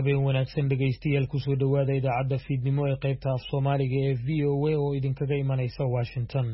habeen wanaagsan dhageystayaal ku soo dhawaada idaacadda fiidnimo ee qaybta af Soomaaliga ee VOA oo idinkaga imanaysa Washington.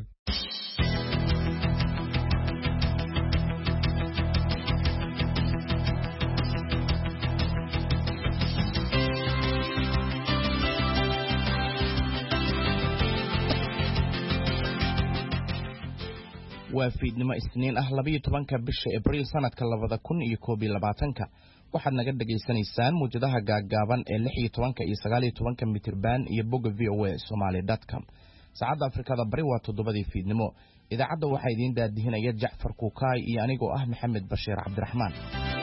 waa fiidnimo Isniin ah 12 bisha Abriil sanadka 2021 waxaad naga dhageysanaysaan muujadaha gaagaaban ee 16 iyo 19 mitirban iyo bogga voasomali.com. saacadda Afrikada Bari waa 7 fiidnimo. idaacadda waxaa idin daadihinaya Jacfar Kukaay iyo anigoo ah Maxamed Bashiir Cabdiraxmaan.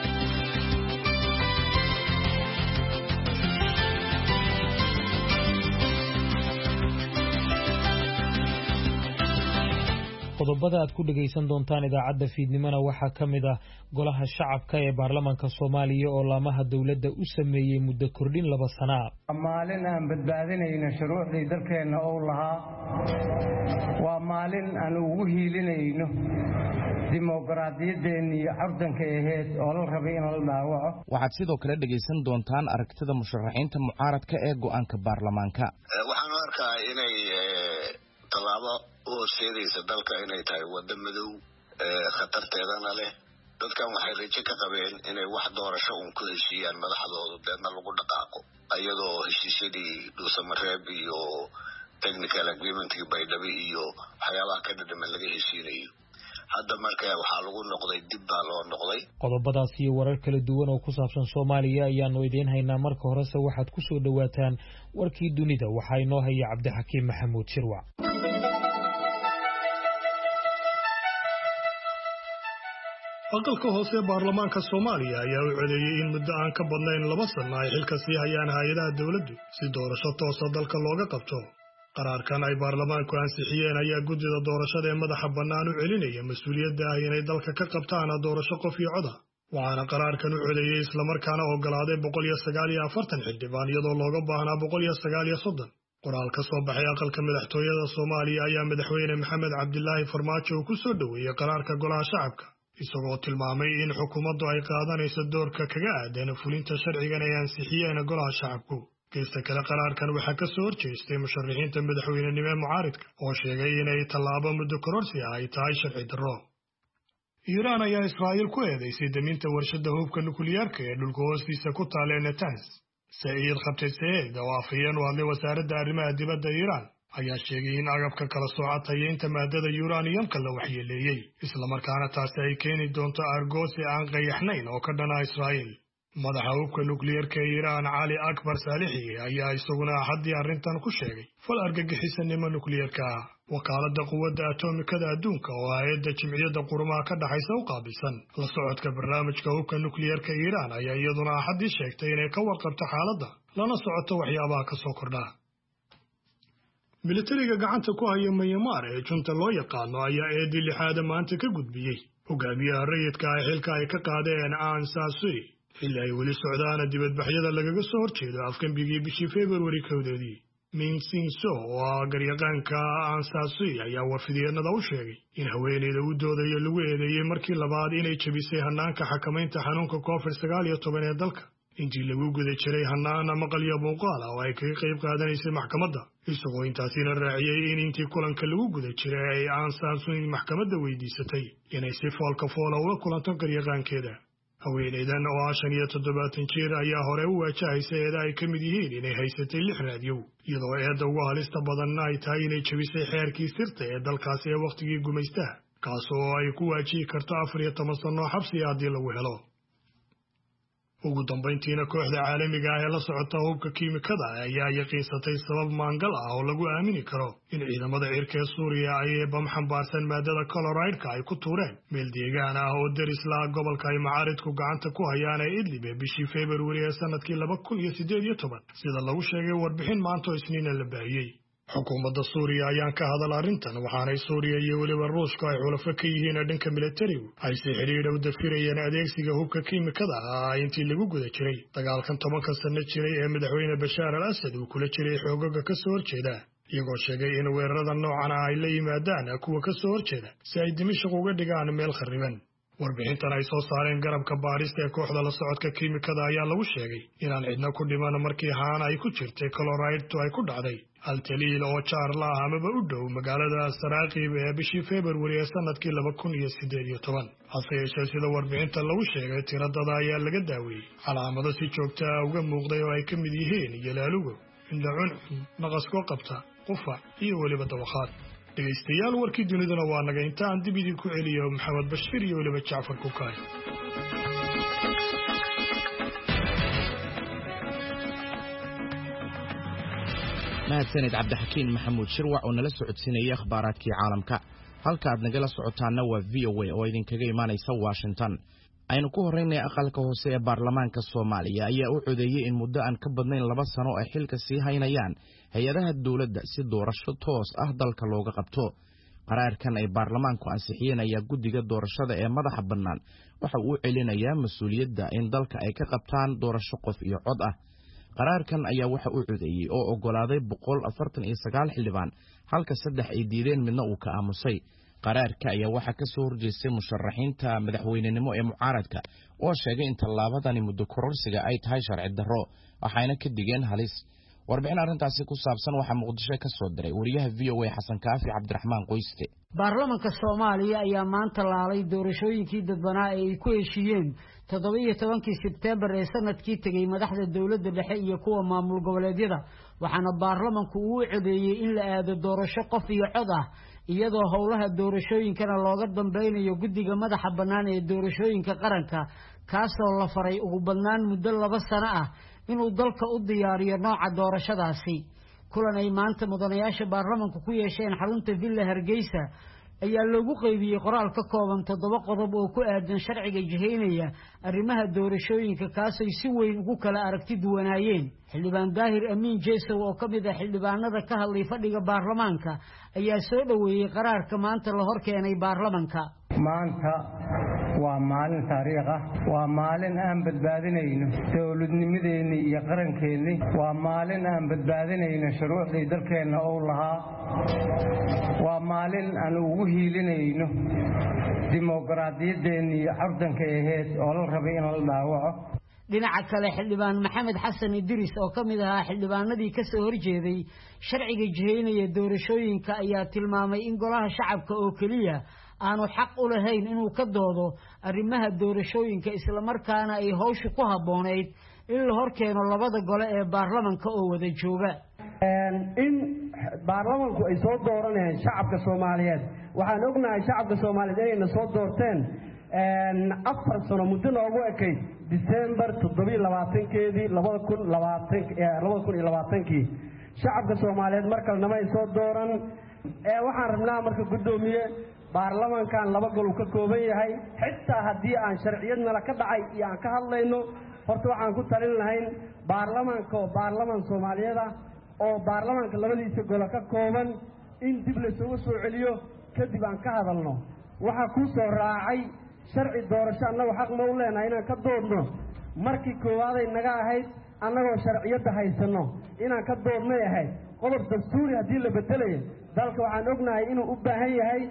qodobada aad ku dhageysan doontaan idaacadda fiidnimona waxaa ka mid ah golaha shacabka ee baarlamaanka Soomaaliya oo laamaha dawladda u sameeyay muddo kordhin 2 sano ah. maalin aan badbaadinayno shuruucdii dalkeena oo lahaa waa maalin aan ugu hiilinayno dimuqraadiyadeena iyo ardanka aheed oo la rabay in la dhaawaco. waxaad sidoo kale dhageysan doontaan aragtida musharaxiinta mucaaradka ee go'aanka baarlamaanka. waxaan arkaa inay talaabo oo sheegaysa dalka inay tahay wada madow khatarteedana leh. dadkan waxay rajo ka qabeen inay wax doorasho ku heshiiyaan madaxdooda deedna lagu dhaqaaqo ayadoo heshiisyadii Dhuusamareeb iyo technical agreement-kii Baydhabo iyo waxyaabaha ka dhadhaman laga heshiinayo. hadda markaa waxaa lagu noqday dib baa loo noqday. qodobadaas iyo warar kala duwan oo ku saabsan Soomaaliya ayaanu idin haynaa. marka horese waxaad ku soo dhawaataan warkii dunida. waxaa inoo haya Cabdixakiim Maxamuud Shirwac. aqalka hoose ee baarlamaanka Soomaaliya ayaa u codeeyay in muddo aan ka badnayn 2 sano ay xilka sii hayaan hay'adaha dawladdu si doorasho toos ah dalka looga qabto. qaraarkan ay baarlamaanku ansixiyeen ayaa guddiga doorashada ee madaxa bannaan u celinaya mas'uuliyadda ah inay dalka ka qabtaan doorasho qof iyo cod ah. waxaana qaraarkan u codeeyay isla markaana oggolaaday 149 xildhibaan iyadoo looga baahnaa 139. qoraal ka soo baxay aqalka madaxtooyada Soomaaliya ayaa madaxweyne Maxamed Cabdilaahi Farmaajo ku soo dhaweeyay qaraarka golaha shacabka, isagoo tilmaamay in xukuumaddu ay qaadanayso doorka kaga aadan fulinta sharcigan ay ansixiyeen golaha shacabku. geesta kale qaraarkan waxaa ka soo horjeestay musharaxiinta madaxweynenimo mucaaridka oo sheegay inay tallaabo muddo kororsi ah ay tahay sharci darro. Iiraan ayaa Israa'iil ku eedeysay daminta warshadda hubka nukliyeerka ee dhulka hoostiisa ku taal ee Natanz. Saeed Khatibzadeh oo afhayeen u hadlay wasaaradda arrimaha dibadda Iiraan ayaa sheegay in agabka kala soocatayeynta maadada uraniumka la waxyeeleeyay, isla markaana taasi ay keeni doonto argoosi aan qayaxnayn oo ka dhana Israa'iil. madaxa hubka nukliyeerka ee Iiraan Cali Akbar Saalixi ayaa isaguna haddii arrintan ku sheegay fal argagixisanimo nukliyeerka ah. wakaaladda quwadda atomikada adduunka oo hay'adda Jimciyadda Qurumaha ka dhaxaysa u qaabilsan la socodka barnaamijka hubka nukliyeerka Iiraan ayaa iyaduna haddii sheegtay inay ka warqabto xaaladda lana socoto waxyaabaha ka soo kordha. militariga gacanta ku haya Myanmar ee junta loo yaqaano ayaa eedii 6 maanta ka gudbiyay hogaamiyaha rayidka ah xilka ay ka qaadeen Aung San Suu Kyi xilli ay weli socdaan dibadbaxyada lagaga soo horjeedo afgambigii bishii February 1. Min Sing Soo oo garyaqaanka Aung San Suu Kyi ayaa warfidyeenada u sheegay in haweeneyda u doodayo lagu eedeeyay markii labaad inay jabisay hanaanka xakamaynta xanuunka COVID-19 ee dalka intii lagu guda jiray hanaana maqal iyo muuqaal oo ay kaga qayb qaadanaysay maxkamadda, isagoo intaasina raaciyay in intii kulanka lagu guda jiray ay Aung San Suu Kyi maxkamadda weydiisatay inay si foolka foola ula kulanto garyaqaankeeda. haweeneydan oo 75 jir ayaa hore u waajahaysay eeda ay ka mid yihiin inay haysatay 6 raadiyow, iyadoo eedda ugu halista badanna ay tahay inay jabisay xeerkii sirta ee dalkaasi ee wakhtigii gumaystaha, kaas oo ay ku waajihi karto 14 sano xabsi haddii lagu helo. ugu dambayntiina kooxda caalamiga ah ee la socota hubka kiimikada ayaa yaqiinsatay sabab maangal ah oo lagu aamini karo in ciidamada cirka ee Suuriya ay bam xambaarsan maadada chloride-ka ay ku tuureen meel deegaan ah oo daris la gobolka ay mucaaridku gacanta ku hayaan ee Idlib bishii February ee sanadkii 2018, sida lagu sheegay warbixin maanta Isniin la baahiyay. xukuumadda Suuriya ayaan ka hadal arrintan, waxaanay Suuriya iyo weliba Ruushka ay xulafo ka yihiin dhanka militariga ay si xiriir u dafirayeen adeegsiga hubka kiimikada ah intii lagu guda jiray dagaalkan 10 sano jiray ee madaxweyne Bashaar al-Assad uu kula jiray xoogagga ka soo horjeeda, iyagoo sheegay in weerarada noocan ah ay la yimaadaan kuwa ka soo horjeeda si ay Dimashq uga dhigaan meel khariban. warbixintan ay soo saareen garabka baadhista ee kooxda la socodka kiimikada ayaa lagu sheegay inaan cidna ku dhiman markii haan ay ku jirtay chloride ay ku dhacday altaliil oo jaarla ah amaba u dhow magaalada Saraaqib ee bishii February ee sanadkii 2018 hase yeeshee sida warbixintan lagu sheegay tiradada ayaa laga daaweeyey calaamado si joogto ah uga muuqday oo ay ka mid yihiin yalaalugo indhacun naqasko qabta qufac iyo weliba dawakhaad dhegaystayaal warkii dunidana waa naga inta aan dib idinku celiyo maxamed bashiir iyo weliba Jaafar Kukaay mahadsanid cabdixakiin maxamuud shirwac oo nala socodsiinaya akhbaaraadkii caalamka halka aad nagala socotaana waa VOA oo idinkaga imaanaysa Washington aynu ku horeynay aqalka hoose ee baarlamaanka Soomaaliya ayaa u codeeyay in muddo aan ka badnayn 2 sano ay xilka sii haynayaan hay'adaha dawladda si doorasho toos ah dalka looga qabto qaraarkan ay baarlamaanku ansixiyeen ayaa guddiga doorashada ee madaxa bannaan waxa uu celinayaa mas'uuliyadda in dalka ay ka qabtaan doorasho qof iyo cod ah qaraarkan ayaa waxa uu codeeyay oo ogolaaday 149 xildhibaan halka 3 ay diideen midna uu ka aamusay qaraarka ayaa waxa ka soo horjeestay musharaxiinta madaxweynenimo ee mucaaradka oo sheegay in tallaabadani muddo kororsiga ay tahay sharci darro waxayna ka digeen halis warbixin arrintaasi ku saabsan waxa Muqdisho ka soo diray wariyaha VOA Xasan Kaafi Cabdiraxmaan Qoyste baarlamaanka Soomaaliya ayaa maanta laalay doorashooyinkii dadbanaa ay ku heshiiyeen 17 Sebtembar ee sanadkii tagay madaxda dawladda dhexe iyo kuwa maamul goboleedyada waxaana baarlamaanku uu codeeyay in la aado doorasho qof iyo cod ah iyadoo howlaha doorashooyinkana looga dambaynayo guddiga madaxa bannaan ee doorashooyinka qaranka kaasoo la faray ugu badnaan muddo 2 sano ah inuu dalka u diyaariyo nooca doorashadaasi kulan ay maanta mudanayaasha baarlamaanku ku yeesheen xarunta Villa Hargeysa ayaa loogu qaybiyay qoraal ka kooban 7 qodob oo ku aadan sharciga jihaynaya arrimaha doorashooyinka kaasoo si weyn ugu kala aragti duwanaayeen xildhibaan Daahir Amiin Jeesow oo ka mid ah xildhibaanada ka hadlay fadhiga baarlamaanka ayaa soo dhaweeyay qaraarka maanta la hor keenay baarlamaanka maanta waa maalin taariikh ah waa maalin aan badbaadinayno dawladnimadeena iyo qarankeena waa maalin aan badbaadinayno shuruucdii dalkeena oo lahaa waa maalin aan ugu hiilinayno dimuqraadiyadeena iyo xordanka aheed oo la rabay in la dhaawaco dhinaca kale xildhibaan Maxamed Xasan Idris oo ka mid ah xildhibaanadii ka soo horjeeday sharciga jihaynaya doorashooyinka ayaa tilmaamay in golaha shacabka oo kaliya aanu xaq u lahayn inuu ka doodo arrimaha doorashooyinka isla markaana ay hawshu ku habooneyd in la horkeeno labada gole ee baarlamaanka oo wada jooga in baarlamaanku ay soo dooranayaan shacabka Soomaaliyeed waxaan ognahay shacabka Soomaaliyeed inay soo doorteen 4 sano muddo noogu ekayd December 27keedii 2020 shacabka Soomaaliyeed markale nama ay soo dooran waxaan rabnaa marka gudoomiye baarlamaankan 2 gol ka kooban yahay xitaa hadii aan sharciyadna la ka dhacay iyo aan ka hadlayno horta waxaan ku talin lahayn baarlamaanka oo baarlamaan Soomaaliyeed oo baarlamaanka labadiisa gol ka kooban in dib la soo celiyo kadib aan ka hadalno waxa ku soo raacay sharci doorasho annagu xaq ma u leenahay inaan ka doodno markii koowaad ay naga ahayd annagoo sharciyada haysano inaan ka doodnay ahayd qodob dastuuri hadii la bedelayo dalka waxaan ognahay inuu u baahan yahay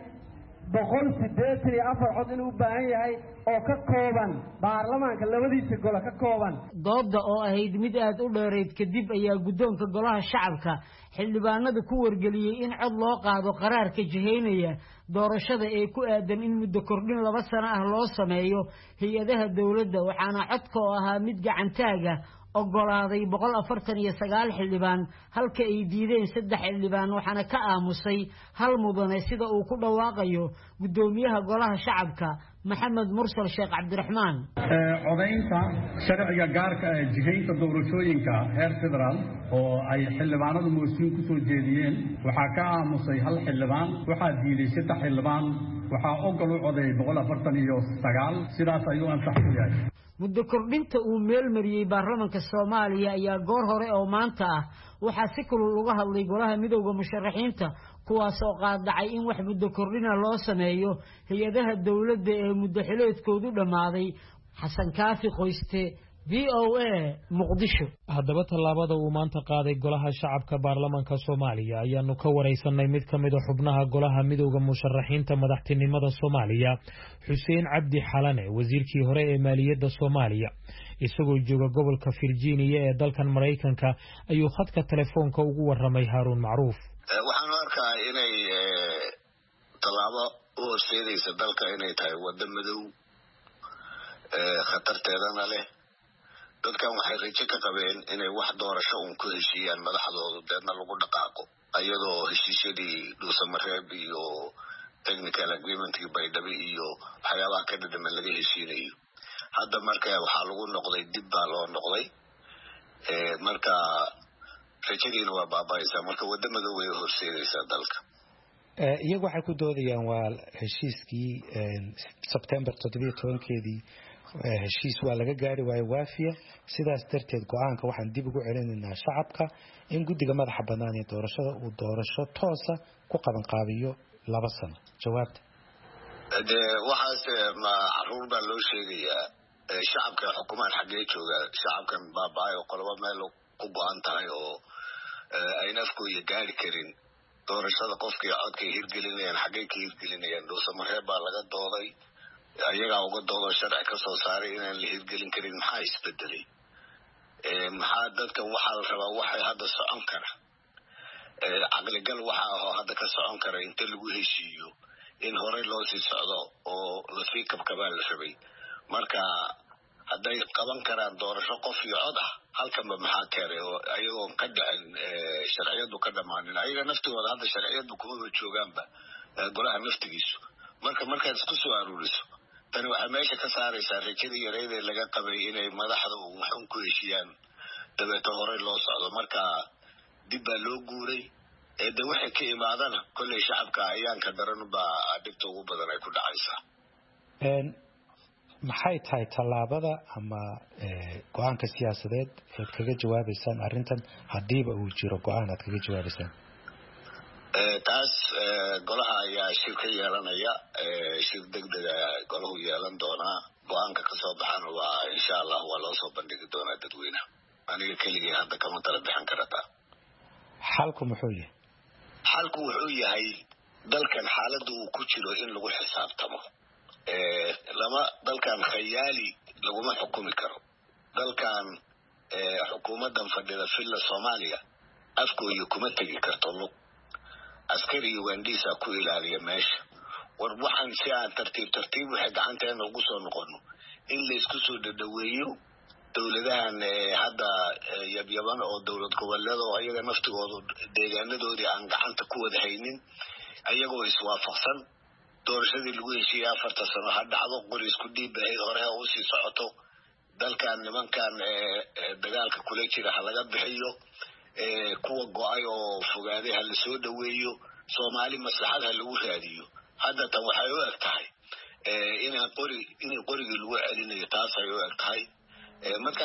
184 cod inuu u baahan yahay oo ka kooban baarlamaanka labadiisa gol ka kooban doodda oo ahayd mid aad u dheereed kadib ayaa guddoonka golaha shacabka xildhibaanada ku wargeliyay in cod loo qaado qaraarka jihaynaya doorashada ee ku aadan in muddo kordhin 2 sano ah loo sameeyo hay'adaha dawladda waxaana codka oo ahaa mid gacantaaga ogolaaday 149 xildhibaan halka ay diideen 3 xildhibaan waxaana ka aamusay hal mudane sida uu ku dhawaaqayo gudoomiyaha golaha shacabka Maxamed Mursal Sheekh Cabdiraxmaan codeynta sharciga gaarka ah jihaynta doorashooyinka heer federaal oo ay xildhibaanadu mooshin ku soo jeediyeen waxa ka aamusay hal xildhibaan waxa diiday 3 xildhibaan waxa ogol u codeeyay 149 sidaas ayuu ansax ku yahay muddo kordhinta uu meel mariyay baarlamaanka Soomaaliya ayaa goor hore oo maanta ah waxa si kulul uga hadlay golaha midowga musharaxiinta kuwaas oo qaadacay in wax muddo kordhina loo sameeyo hay'adaha dawladda ee muddo xileedkoodu dhamaaday Xasan Kaafi Qoyste VOA muqdisho. haddaba tallaabada uu maanta qaaday golaha shacabka baarlamaanka Soomaaliya ayaanu ka wareysanay mid ka mid ah xubnaha golaha midowga musharaxiinta madaxtinimada Soomaaliya Xuseen Cabdi Xalane wasiirkii hore ee maaliyadda Soomaaliya isagoo jooga gobolka Virginia ee dalkan Mareykanka ayuu khadka telefoonka ugu waramay Haruun Macruuf. waxaan arkaa inay tallaabo u horseedaysa dalka inay tahay waddo madow khatarteedana leh dadkan waxay rajo ka qabeen inay wax doorasho ku heshiiyaan madaxdoodu deedna lagu dhaqaaqo ayadoo heshiisyadii dhuusamareeb iyo technical agreementkii baydhabo iyo waxyaabaha ka dhadhaman laga heshiinayo hadda marka waxaa lagu noqday dib baa loo noqday marka rajadiina waa baaba'aysaa marka waddo madow way horseedaysaa dalka iyagu waxay ku doodayaan waa heshiiskii September 17keedii heshiis waa laga gaari waayo waafiya sidaas darteed go'aanka waxaan dib ugu celinaynaa shacabka in guddiga madaxa bannaan ee doorashada uu doorasho toosa ku qaban qaabiyo 2 sano jawaabta waxaas ma caruur baa loo sheegayaa shacabka xukuumaan xaggee jooga shacabkan baaba'ay oo qolobo meel ku go'an tahay oo ay nafkooda gaari karin doorashada qofkii codkay hirgelinayaan xaggee ka hirgelinayaan dhuusamareeb baa laga dooday ayagaa uga doodo sharci ka soo saaray inaan la hirgelin karin maxaa isbedelay maxaa dadkan waxaa la rabaa waxay hadda socon kara caqligal waxa ahoo hadda ka socon kara inta lagu heshiiyo in horey loo sii socdo oo lasii kabkabaa la rabay marka hadday qaban karaan doorasho qof iyo cod ah halkanba maxaa keenay oo ayagoon ka dhicin sharciyadu ka dhammaanin ayaga naftigooda hadda sharciyadu kumaba joogaanba golaha naftigiisu markaad isku soo aruuriso tani waxay meesha ka saaraysaa rajadii yareyd ee laga qabay inay madaxda waxun ku heshiiyaan dabeeto horey loo socdo marka dib baa loo guuray de waxay ka imaadana kolley shacabka ayaanka daran baa dhibta ugu badan ay ku dhacaysaa maxay tahay tallaabada ama go'aanka siyaasadeed ee kaga jawaabaysaan arrintan hadiiba uu jiro go'aan aad kaga jawaabaysaan taas golaha ayaa shir ka yeelanaya shir degdega golahu yeelan doonaa go'aanka ka soo baxana waa insha Allah waa loo soo bandhigi doonaa dadweynaha aniga keligii hadda kama tala bixin kartaa xalku muxuu yahay xalku wuxuu yahay dalkan xaaladda uu ku jiro in lagu xisaabtamo dalkan khayaali laguma xukumi karo dalkan xukuumadan fadhida filla Soomaaliya afkooda kuma tagi karto lug askari Ugandisa ku ilaaliya meesha war waxaan si aan tartiib waxay gacanteena ugu soo noqono in la isku soo dhaweeyo dawladahan hadda yabyaban oo dawlad goboleed oo ayaga naftigooda deegaanadoodii aan gacanta ku wada haynin ayagoo iswaafaqsan doorashadii lagu heshiiyay 4 sano ha dhacdo qori isku dhiibay hore oo sii socoto dalkan nimankan dagaalka kula jira ha laga bixiyo kuwa go'ay oo fogaaday ha la soo dhaweeyo Soomaali maslaxad ha lagu raadiyo hadda tan waxay u egtahay inay qorigii lagu celinayo taas ay u egtahay marka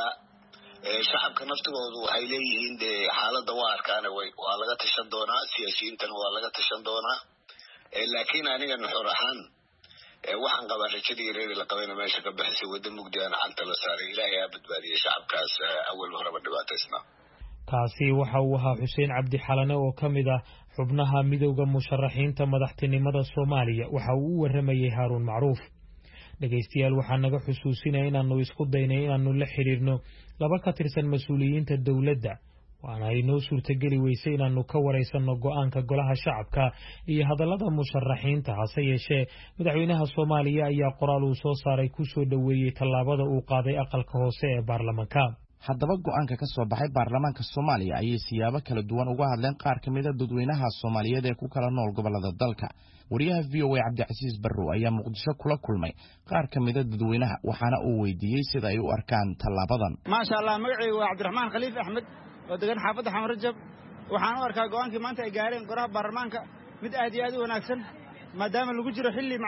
shacabka naftigoodu waxay leeyihiin xaaladda waa arkaan waa laga tashan doonaa siyaasiyiintana waa laga tashan doonaa laakiin aniga nuxur ahaan waxaan qabaa rajadii yareed la qabayna meesha ka baxsay waddo mugdi aan canta la saaray ilaahay ha badbaadiyo shacabkaas awal horeba dhibaataysnaa kaasi waxa uu ahaa Xuseen Cabdi Xalane oo ka mid ah xubnaha midowga musharaxiinta madaxtinimada Soomaaliya waxa uu u waramayay Haruun Macruuf dhageystayaal waxaan naga xusuusinaa inaanu isku daynay inaanu la xiriirno laba ka tirsan mas'uuliyiinta dawladda waana inoo suurtageli weysay inaanu ka wareysano go'aanka golaha shacabka iyo hadallada musharaxiinta hase yeeshee madaxweynaha Soomaaliya ayaa qoraal uu soo saaray ku soo dhaweeyay tallaabada uu qaaday aqalka hoose ee baarlamaanka haddaba go'aanka ka soo baxay baarlamaanka Soomaaliya ayay siyaabo kala duwan uga hadleen qaar ka mid ah dadweynaha Soomaaliyeed ee ku kala nool gobolada dalka wariyaha VOA Cabdicasiis Barrow ayaa Muqdisho kula kulmay qaar ka mid ah dadweynaha waxaana uu weydiiyay sida ay u arkaan tallaabadan maasha Allah magacaygu waa Cabdiraxmaan Khaliif Axmed oo degan xaafadda Xamar Rajab waxaan u arkaa go'aankii maanta ay gaareen golaha baarlamaanka mid aad iyo aad u wanaagsan maadaama lagu jiro xilli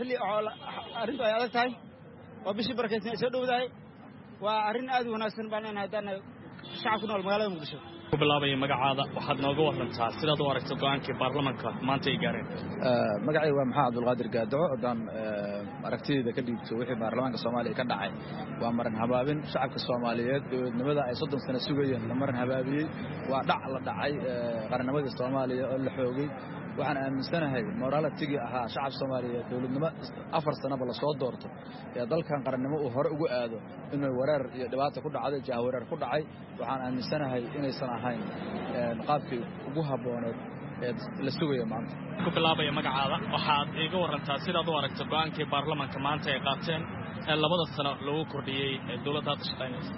arrintu ay adag tahay oo bishii barakeysan ay soo dhowdahay waa arrin aad u wanaagsan baan leenahay haddaan shacabka nool magaalada muqdisho ku bilaabay magacaada waxaad nooga warantaa sidaad u aragto go'aankii baarlamaanka maanta ay gaareen magacay waa maxamed Abdulqaadir Gaadaco oo aragtidayda ka dhiibto wixii baarlamaanka Soomaaliya ka dhacay waa marin habaabin shacabka Soomaaliyeed dowladnimada ay 30 sano sugayeen la marin habaabiyay waa dhac la dhacay qaranimada Soomaaliya oo la xoogay waxaan aaminsanahay morality ahaa shacab Soomaaliyeed dowladnimo 4 sano la soo doorto ee dalkan qarannimo uu hore ugu aado inuu wareer iyo dhibaato ku dhacday jahwareer ku dhacay waxaan aaminsanahay inaysan ahayn qaabkii ugu habooneed ee la sugayo maanta ku bilaabay magacaada waxaad iiga warantaa sidaad u aragto go'aankii baarlamaanka maanta ay qaateen ee 2 sano lagu kordhiyay dawladda shaqaynaysa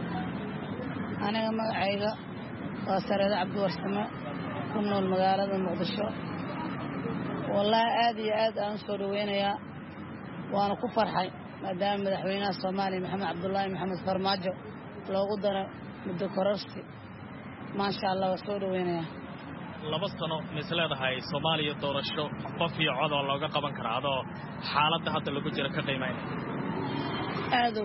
aniga magacayga waa Sareed Cabdi Warsame ku nool magaalada Muqdisho wallahi aad iyo aad aan soo dhaweynayaa waana ku farxay maadaama madaxweynaha Soomaaliya Maxamed Cabdullaahi Maxamed Farmaajo loogu daro muddo kororsi ma sha Allah waa soo dhaweynayaa 2 sano misleedahay Soomaaliya doorasho qof iyo cod oo looga qaban karo adoo xaaladda hadda lagu jiro ka qiimeynaya aad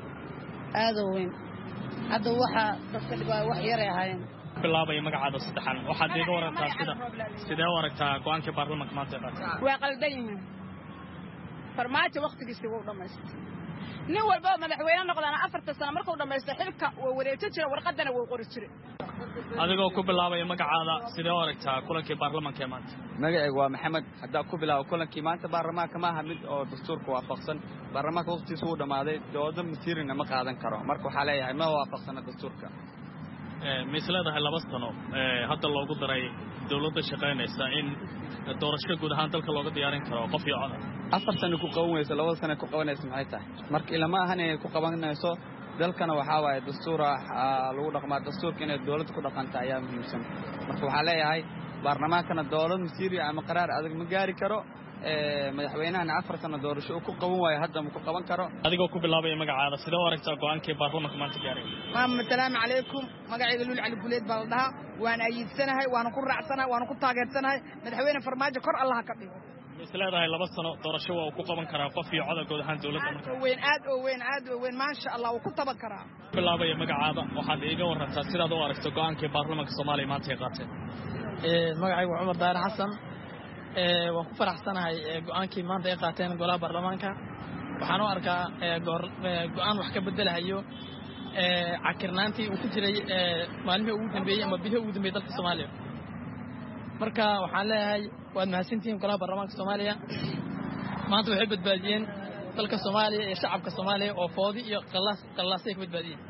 u weyn hadda waxa dadka dhibaa wax yar ay ahaayeen bilaabay magacaada saddexan waxaad iiga warantaa sidee u aragtaa go'aankii baarlamaanka maanta ay qaateen waa qaldan yihiin farmaajo waqtigiisa uu dhameystay nin walba madaxweyne noqdana 4 sano markuu dhameystay xilka uu wareejin jiray warqadana uu qori jiray adigoo ku bilaabay magacaada sidee u aragtaa kulankii baarlamaanka ee maanta magacaygu waa maxamed hadda ku bilaabo kulankii maanta baarlamaanka ma aha mid oo dastuurka waafaqsan baarlamaanka waqtigiisa uu dhamaaday doodo masiirina ma qaadan karo marka waxa leeyahay ma waafaqsana dastuurka misleedahay 2 sano hadda loogu daray dawladda shaqaynaysa in doorasho guud ahaan dalka looga diyaarin karo qof iyo cod 4 sano ku qabanayso 2 sano ku qabanayso maxay tahay marka ilama ahan ay ku qabanayso dalkana waxa waaye dastuura lagu dhaqmaa dastuurka inay dawladda ku dhaqanta ayaa muhiimsan marka waxa leeyahay baarlamaankana dawlad masiiri ama qaraar adag ma gaari karo madaxweynahana 4 sano doorasho ku qaban waayo hadda ma ku qaban karo adigoo ku bilaabay magacaada sidee u aragtaa go'aankii baarlamaanka maanta gaaray assalaamu calaykum magacayga Luul Cali Guleed baa la dhahaa waan ayidsanahay waan ku raacsanahay waan ku taageersanahay madaxweyne Farmaajo kor Allah ka dhigo misleedahay 2 sano doorasho waa ku qaban karaa qof iyo cod guud ahaan dawladda marka aad oo weyn ma sha Allah uu ku taban karaa bilaabay magacaada waxaad iiga warantaa sidaad u aragto go'aankii baarlamaanka Soomaaliya maanta ay qaateen magacaygu waa Umar Daar Xasan waan ku faraxsanahay go'aankii maanta ay qaateen golaha baarlamaanka waxaan u arkaa go'aan wax ka bedelayo cakirnaantii uu ku jiray maalmihii ugu dambeeyay ama bihii ugu dambeeyay dalka Soomaaliya marka waxaan leeyahay waad mahadsantihiin golaha baarlamaanka Soomaaliya maanta waxay badbaadiyeen dalka Soomaaliya iyo shacabka Soomaaliya oo foodi iyo qallaasay ka badbaadiyeen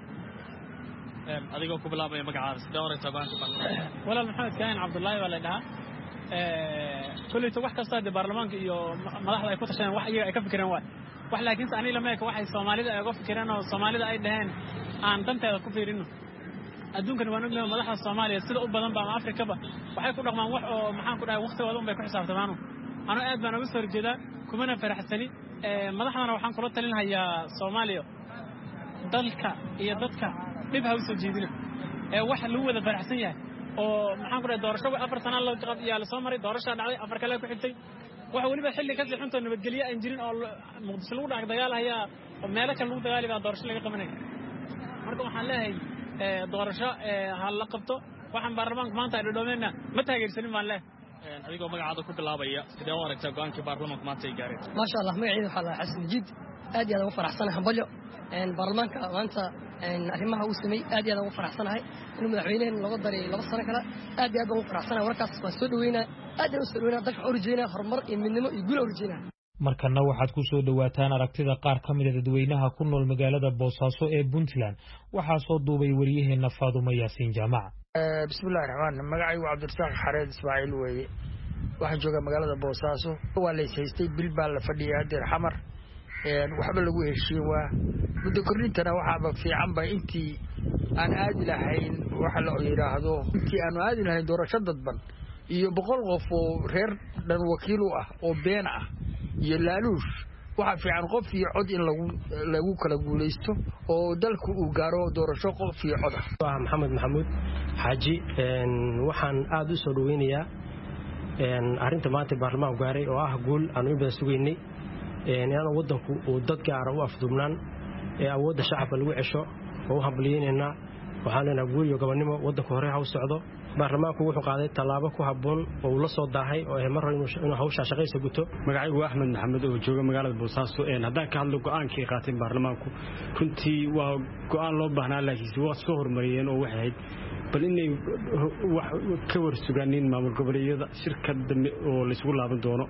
adigoo ku bilaabay magacaada sidee u aragtaa go'aanka baarlamaanka walaal Maxamed Kaahin Cabdullaahi waa la dhahaa kulliito wax kasta de baarlamaanka iyo madaxda ay ku tashadeen wax iyaga ay ka fikireen wax laakiin ani lama eeko waxay Soomaalida ay uga fikireen oo Soomaalida ay dhaheen aan danteeda ku fiirino adduunkan waan ognahay madaxda Soomaaliya sida u badan baa Afrikaba waxay ku dhaqmaan wax oo maxaan ku dhahay waqtigooda bay ku xisaabtamaan ana aad baan uga soo horjeedaa kumana faraxsani madaxdana waxaan kula talinayaa Soomaaliya dalka iyo dadka dib ha u soo jeedina wax lagu wada faraxsan yahay oo maxaan ku dhahay doorasho 4 sano la soo maray doorasho dhacday 4 kale ku xigtay waxa waliba xilli ka sii xunta nabadgelyo aan jirin oo Muqdisho lagu dhac dagaalaya oo meel kale lagu dagaalaya doorasho laga qabanay marka waxaan leeyahay doorasho hal la qabto waxaan baarlamaanka maanta ay dhadhoomeyna ma taageersanin baan leeyahay adigoo magacaada ku bilaabaya sidee u aragtaa go'aankii baarlamaanka maanta ay gaareen ma sha Allah magacayda waxa la xasan jid aad iyo aad ugu faraxsanahay hambalyo baarlamaanka maanta arrimaha uu sameeyay aad iyo aad ugu faraxsanahay inuu madaxweynaha laga daray 2 sano kale aad iyo aad ugu faraxsanahay warkaas waa soo dhaweynaa aad u soo dhaweynaa dalka urjeena horumar iyo midnimo iyo guul urjeena markana waxaad ku soo dhawaataan aragtida qaar ka mid ah dadweynaha ku nool magaalada Boosaaso ee Puntland waxaa soo duubay wariyaheena Faadumo Yaasiin Jaamac bismillaahir rahmaanir rahiim magacaygu Cabdirasaaq Xareed Ismaaciil weeye waxaan joogaa magaalada Boosaaso waa la haystay bil baa la fadhiyay hadeer xamar waxba lagu heshiin waa muddo kordhintana waxaaba fiican ba intii aan aadi lahayn waxa la yiraahdo intii aan aadi lahayn doorasho dadban iyo 100 qof oo reer dhan wakiil u ah oo been ah iyo laaluush waxa fiican qof iyo cod in lagu kala guuleysto oo dalku uu gaaro doorasho qof iyo cod ah waa Maxamed Maxamuud Xaaji waxaan aad u soo dhaweynayaa arrinta maanta baarlamaanka gaaray oo ah guul aan u bada sugeynay inaan wadanku uu dad gaar ah u afduubnaan ee awoodda shacabka lagu cesho oo hambalyeynayna waxaan leenahay guul iyo gobonnimo waddanku hore ha u socdo baarlamaanku wuxuu qaaday tallaabo ku habboon oo uu la soo daahay oo mar hore inuu hawshaa shaqaysa guto. magacaygu Axmed Maxamed oo jooga magaalada Boosaaso haddaan ka hadlo go'aankii ay qaateen baarlamaanku runtii waa go'aan loo baahnaa laakiin waa soo hormariyeen oo waxay ahayd bal inay wax ka warsugaaniin maamul goboleedyada shirkad dambe oo la isugu laaban doono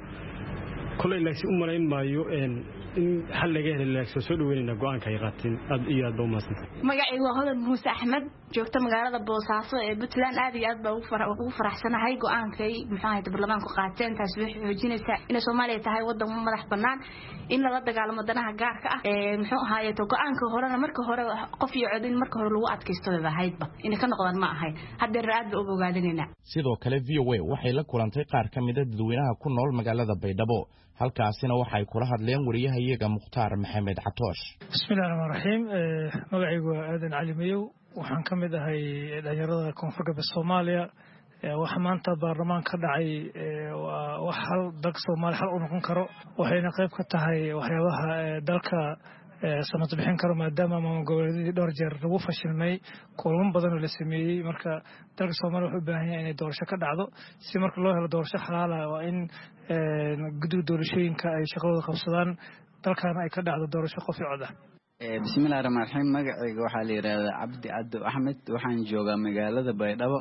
kolay laakiin u malayn maayo in hal laga helo laakiin soo dhaweynayna go'aanka ay qaateen aad iyo aad baa u mahadsantahay. magacaygu waa Hodan Muuse Axmed joogta magaalada Boosaaso ee Puntland aad iyo aad baa ugu faraxsanahay go'aankay baarlamaanku qaateen taas waxay xoojinaysaa in Soomaaliya tahay waddan madax bannaan in la dagaalamo danaha gaarka ah go'aanka horena marka hore qof iyo cod in marka hore lagu adkaysto ahaydba in ka noqdaan ma ahayn hadda raad baa uga ogaadinayna. sidoo kale VOA waxay la kulantay qaar ka mid ah dadweynaha ku nool magaalada Baydhabo halkaasina waxay kula hadleen wariyahayaga Mukhtaar Maxamed Catoosh. bismillaahir rahmaanir rahiim magacaygu waa Aadan Cali Mayow waxaan ka mid ahay dhalinyarada koonfurta Soomaaliya waxa maanta baarlamaanka ka dhacay waa wax hal dalka Soomaaliya hal u noqon karo waxayna qayb ka tahay waxyaabaha dalka sanad bixin karo maadaama maamul goboleedyadii dhowr jeer lagu fashilmay kulamo badan oo la sameeyay marka dalka Soomaaliya wuxuu u baahan yahay inay doorasho ka dhacdo si marka loo helo doorasho xalaal ah waa in guddiga doorashooyinka ay shaqadooda qabsadaan dalkana ay ka dhacdo doorasho qof iyo cod ah. bismillaahir rahmaanir rahiim magacayga waxaa la yiraahdaa Cabdi Caddo Axmed waxaan joogaa magaalada Baydhabo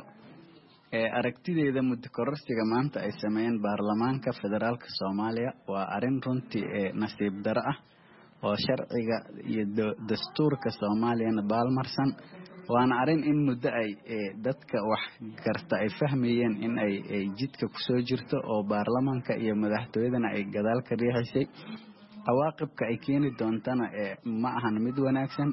aragtideeda muddo kororsiga maanta ay sameeyeen baarlamaanka federaalka Soomaaliya waa arin runtii nasiib daro ah oo sharciga iyo dastuurka Soomaaliya baalmarsan waana arin in muddo ay dadka wax garta ay fahmayeen in ay jidka ku soo jirto oo baarlamaanka iyo madaxtooyadana ay gadaal ka riixisay awaaqibka ay keeni doontana ma ahan mid wanaagsan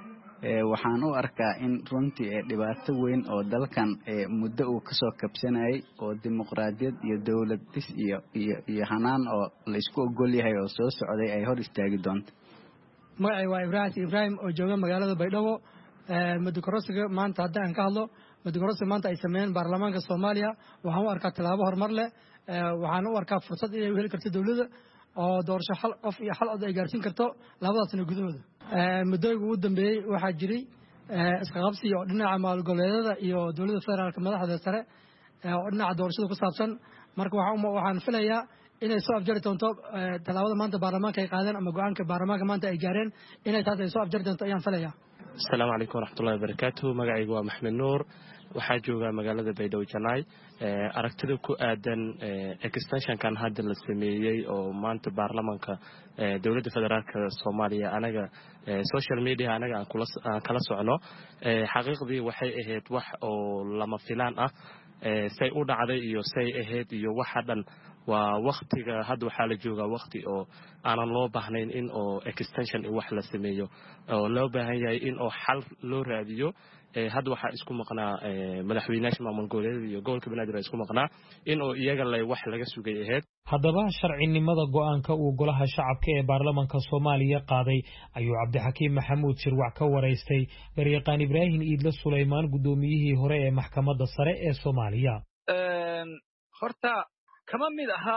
waxaan u arkaa in runtii dhibaato weyn oo dalkan muddo uu ka soo kabsanayay oo dimuqraadiyad iyo dawlad dhis iyo hanaan oo la isku ogol yahay oo soo socday ay hor istaagi doonto. magacay waa Ibrahim oo jooga magaalada Baydhabo muddo kororsiga maanta haddaan ka hadlo muddo kororsiga maanta ay sameeyeen baarlamaanka Soomaaliya waxaan u arkaa tallaabo horumar leh waxaan u arkaa fursad inay u heli karto dawladda oo doorasho hal qof iyo hal cod ay gaarsiin karto labada sano gudahooda. muddooyinka ugu dambeeyay waxaa jiray iska qabsi oo dhinaca maamul goboleedyada iyo dowladda federaalka madaxda sare oo dhinaca doorashada ku saabsan marka waxaan filayaa inay soo afjari doonto tallaabada maanta baarlamaanka ay qaadeen ama go'aanka baarlamaanka maanta ay gaareen inay taas ay soo afjari doonto ayaan filayaa. asalaamu calaykum waraxmatullahi wabarakaatuh magacaygu waa Maxmed Nuur waxaa joogaa magaalada Baydhabo Janaay aragtida ku aadan extensionkan hadda la sameeyay oo maanta baarlamaanka dowladda federaalka Soomaaliya anaga social media anaga aan kala socno xaqiiqdii waxay ahayd wax oo lama filaan ah say u dhacday iyo say ahayd iyo waxa dhan waa waqtiga hadda waxaa la joogaa waqti oo aanan loo baahnayn in oo extension wax la sameeyo oo loo baahan yahay in oo xal loo raadiyo hadda waxaa isku maqnaa madaxweynaha maamul goboleedyada iyo gobolka Banaadir isku maqnaa in oo iyaga lay wax laga sugay ahayd. haddaba sharcinimada go'aanka uu golaha shacabka ee baarlamaanka Soomaaliya qaaday ayuu Cabdixakiim Maxamuud Shirwac ka wareystay garyaqaan Ibraahim Iidle Suleymaan gudoomiyihii hore ee maxkamadda sare ee Soomaaliya. horta kama mid aha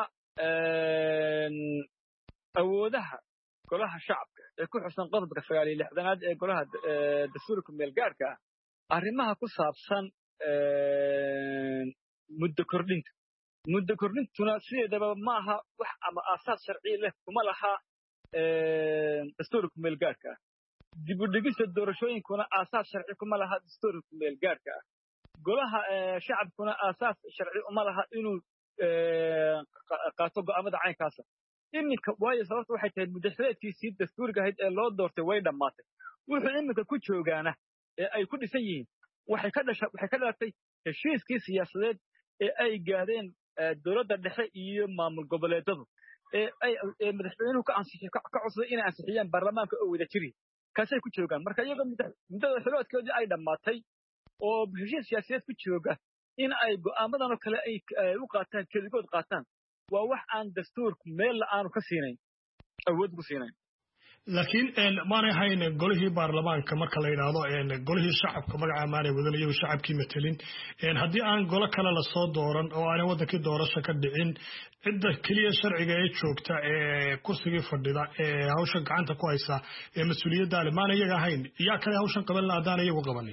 awoodaha golaha shacabka ee ku xusan qodobka 96aad ee golaha dastuurka meel gaarka ah arrimaha ku saabsan muddo kordhintuna sideedaba ma aha wax ama aasaas sharci leh kuma laha dastuurka meel gaarka ah dib u dhigista doorashooyinkuna aasaas sharci kuma laha dastuurka meel gaarka ah golaha shacabkuna aasaas sharci uma laha inuu qaato go'aamada caynkaas iminka waayo sababtu waxay tahay muddaxileedkiisii dastuuriga ahayd ee loo doortay way dhammaatay wuxuu iminka ku joogaana ee ay ku dhisan yihiin waxay ka dhalatay heshiiskii siyaasadeed ee ay gaadeen dowladda dhexe iyo maamul goboleedyadu ee madaxweynuhu ka codsaday inay ansixiyaan baarlamaanka oo wada jiri kaasay ku joogaan marka iyagoo muddada xiloodkoodii ay dhammaatay oo heshiis siyaasadeed ku jooga in ay go'aamadan oo kale ay u qaataan keligood qaataan waa wax aan dastuurku meel aanu ka siinayn awood ku siinayn laakiin maanay hayn golihii baarlamaanka marka la yiraahdo golihii shacabka magaca maanay wadanayo shacabkii metelin haddii aan golo kale la soo dooran oo aan wadankii doorasho ka dhicin cidda kaliya sharciga ee joogta ee kursiga fadhida ee hawsha gacanta ku haysa ee mas'uuliyadda leh maanay iyaga hayn yaa kale hawshan qaban la hadaan iyagu qabanin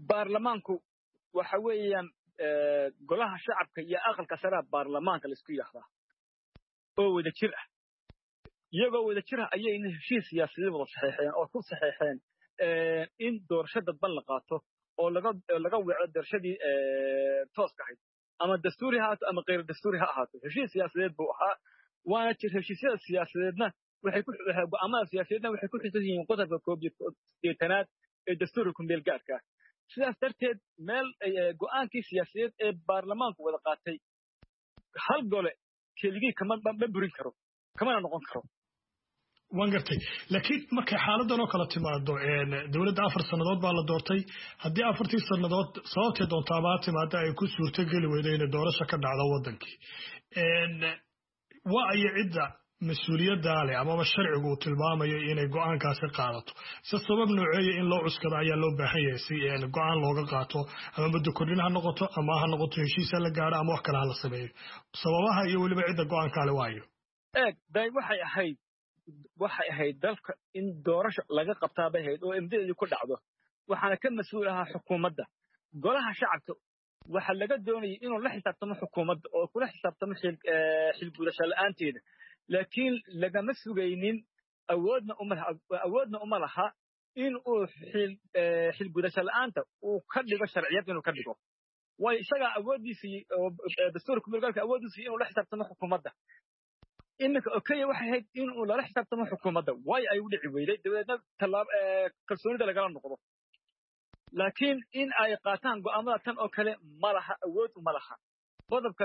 baarlamaanku waxa weeyaan golaha shacabka iyo aqalka sare baarlamaanka la isku yiraahdaa oo wada jir ah iyagoo wada jir ah ayayna heshiis siyaasadeed wada saxeexeen oo ku saxeexeen in doorasho dadban la qaato oo laga weeco doorashadii tooska ahayd ama dastuuri ha ahaato ama غير dastuuri ha ahaato heshiis siyaasadeed buu ahaa waana jir heshiisyada siyaasadeedna waxay go'aamada siyaasadeedna waxay ku xisan yihiin qodobka 11aad ee dastuurka ku meel gaarka ah sidaas darteed meel go'aankii siyaasadeed ee baarlamaanku wada qaatay hal gole keligii kama burin karo kamana noqon karo waan gartay laakiin markay xaaladan oo kala timaado dawladda 4 sanadood baa la doortay haddii 4 sanadood sababtay doonto ama timaado ay ku suurtageli weyday in doorasho ka dhacdo wadankii waa ay cidda mas'uuliyadda leh ama sharcigu tilmaamayo inay go'aankaasi qaadato sabab nooceeyo in loo cuskado ayaa loo baahan yahay si go'aan looga qaato ama muddo kordhin ha noqoto ama ha noqoto heshiis la gaaro ama wax kale ha la sameeyo sababaha iyo waliba cidda go'aanka leh waayo day waxay ahayd dalka in doorasho laga qabtaa bay ahayd oo imdada ku dhacdo waxaana ka mas'uul ahaa xukuumadda golaha shacabka waxa laga doonayay inuu la xisaabtamo xukuumadda oo kula xisaabtamo xilgudasho la'aanteeda laakiin lagama sugaynin awoodna uma laha in uu xilgudasho la'aanta uu ka dhigo sharciyad inuu ka dhigo way isaga awoodiisii dastuurka mulkiilka awoodiisii inuu la xisaabtamo xukuumadda iminka okay waxay ahayd in uu la xisaabtamo xukuumadda way ay u dhici weyday dawladna kalsoonida lagala noqdo laakiin in ay qaataan go'aamada tan oo kale ma laha awood uma laha qodobka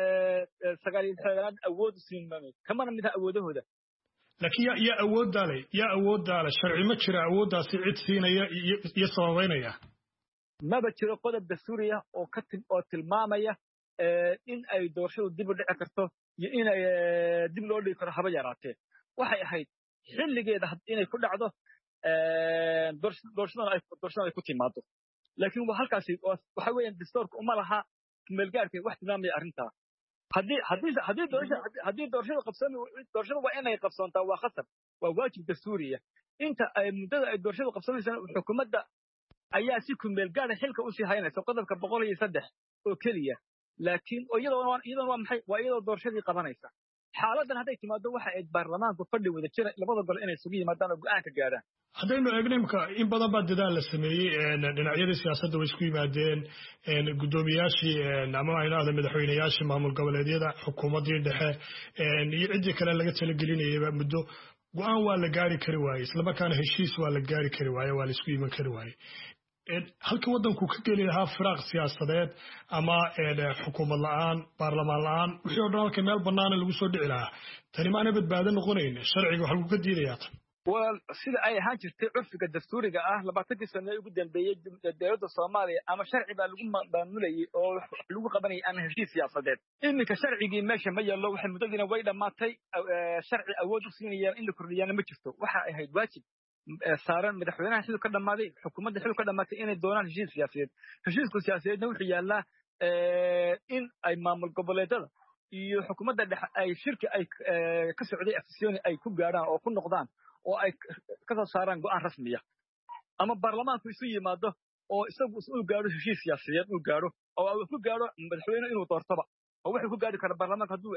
9 awood siin mamay kamana mid awoodahooda laakiin yaa awooddaale sharci ma jira awooddaasi cid siinaya iyo sababeynaya maba jiro qodob dastuuriya oo tilmaamaya in ay doorashadu dib u dhici karto iyo in ay dib loo dhigi karo haba yaraatee waxay ahayd xilligeeda inay ku dhacdo doorashada ay ku timaado laakiin waa halkaasi waxa weeyaan dastuurka uma laha meelgaarka wax tilmaamaya arrintaa haddii doorashada waa inay qabsoontaa waa khasab waa waajib dastuuriya inta ay muddada ay doorashadu qabsanaysaan xukuumadda ayaa si ku meelgaara xilka u sii haynaysa qodobka 103 oo keliya laakiin iyadoo waa maxay waa iyadoo doorashadii qabanaysa xaaladan hadday timaado waxa ay baarlamaanku fadhi wada jira labada gol inay isugu yimaadaan oo go'aan ka gaaraan haddaynu eegno imka in badan baa dadaal la sameeyey dhinacyadii siyaasadda way isku yimaadeen guddoomiyaashii ama aynaada madaxweynayaashii maamul goboleedyada xukuumaddii dhexe iyo ciddii kale laga talagelinayaba muddo go'aan waa la gaari kari waaye islamarkaana heshiis waa la gaari kari waaye waa la isku iman kari waaye halka waddanku ka geli lahaa firaaq siyaasadeed ama xukuumad la'aan baarlamaan la'aan wixii oo dhan halka meel bannaana lagu soo dhici lahaa tani maana badbaado noqonayn sharciga waxa lagu ka diidayaa tan sida ay ahaan jirtay curfiga dastuuriga ah 20 sano ugu dambeeyay dawladda Soomaaliya ama sharci baa lagu maamulayay oo lagu qabanayay ama heshiis siyaasadeed iminka sharcigii meesha ma yaallo waxa muddadiina way dhamaatay sharci awood u siinaya in la kordhiyana ma jirto waxa ay ahayd waajib saaran madaxweynaha xilka ka dhamaaday xukuumadda xilka ka dhamaatay inay doonaan heshiis siyaasadeed heshiiska siyaasadeedna wuxuu yaalaa in ay maamul goboleedyada iyo xukuumadda dhexe ay shirki ay ka socday afisyooni ay ku gaaraan oo ku noqdaan oo ay ka soo saaraan go'aan rasmiya ama baarlamaanku isu yimaado oo isagu uu gaaro heshiis siyaasadeed uu gaaro oo uu ku gaaro madaxweyne inuu doortaba oo wuxuu ku gaari karaa baarlamaanka hadduu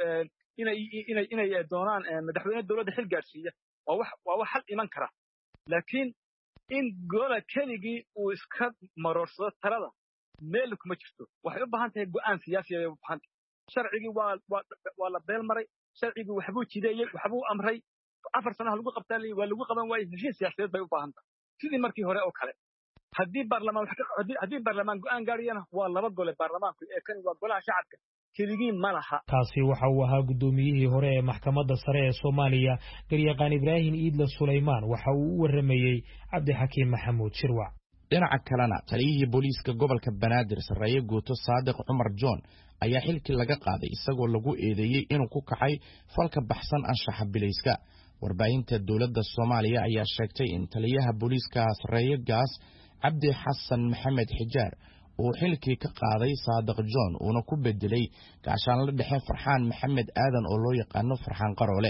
inay doonaan madaxweyne dowladda xil gaarsiiya waa wax xal iman kara laakiin in gola keligii uu iska maroorsado talada meel kuma jirto waxay u baahan tahay go'aan siyaasi ah u baahan sharcigii waa la beel maray sharcigii waxbuu jideeyay waxbuu amray 4 sano lagu qabtaa waa lagu qaban waayay heshiis siyaasadeed bay u baahan tahay sidii markii hore oo kale haddii baarlamaan go'aan gaariyana waa 2 gole baarlamaanku ee kan waa golaha shacabka keligii ma laha kaasi waxa uu ahaa gudoomiyihii hore ee maxkamadda sare ee Soomaaliya garyaqaan Ibrahim Iidla Suleymaan waxa uu u waramayay Cabdi Xakiim Maxamuud Shirwac dhinaca kalena taliyihii booliiska gobolka Banaadir Saraaye Gooto Saadiq Cumar John ayaa xilkii laga qaaday isagoo lagu eedeeyay inuu ku kacay falka baxsan anshaxa bilayska warbaahinta dawladda Soomaaliya ayaa sheegtay in taliyaha booliiska Saraaye Gaas Cabdi Xasan Maxamed Xijaar uu xilkii ka qaaday Saadiq John uuna ku bedelay gaashaanle dhexe Farxaan Maxamed Aadan oo loo yaqaano Farxaan Qaroole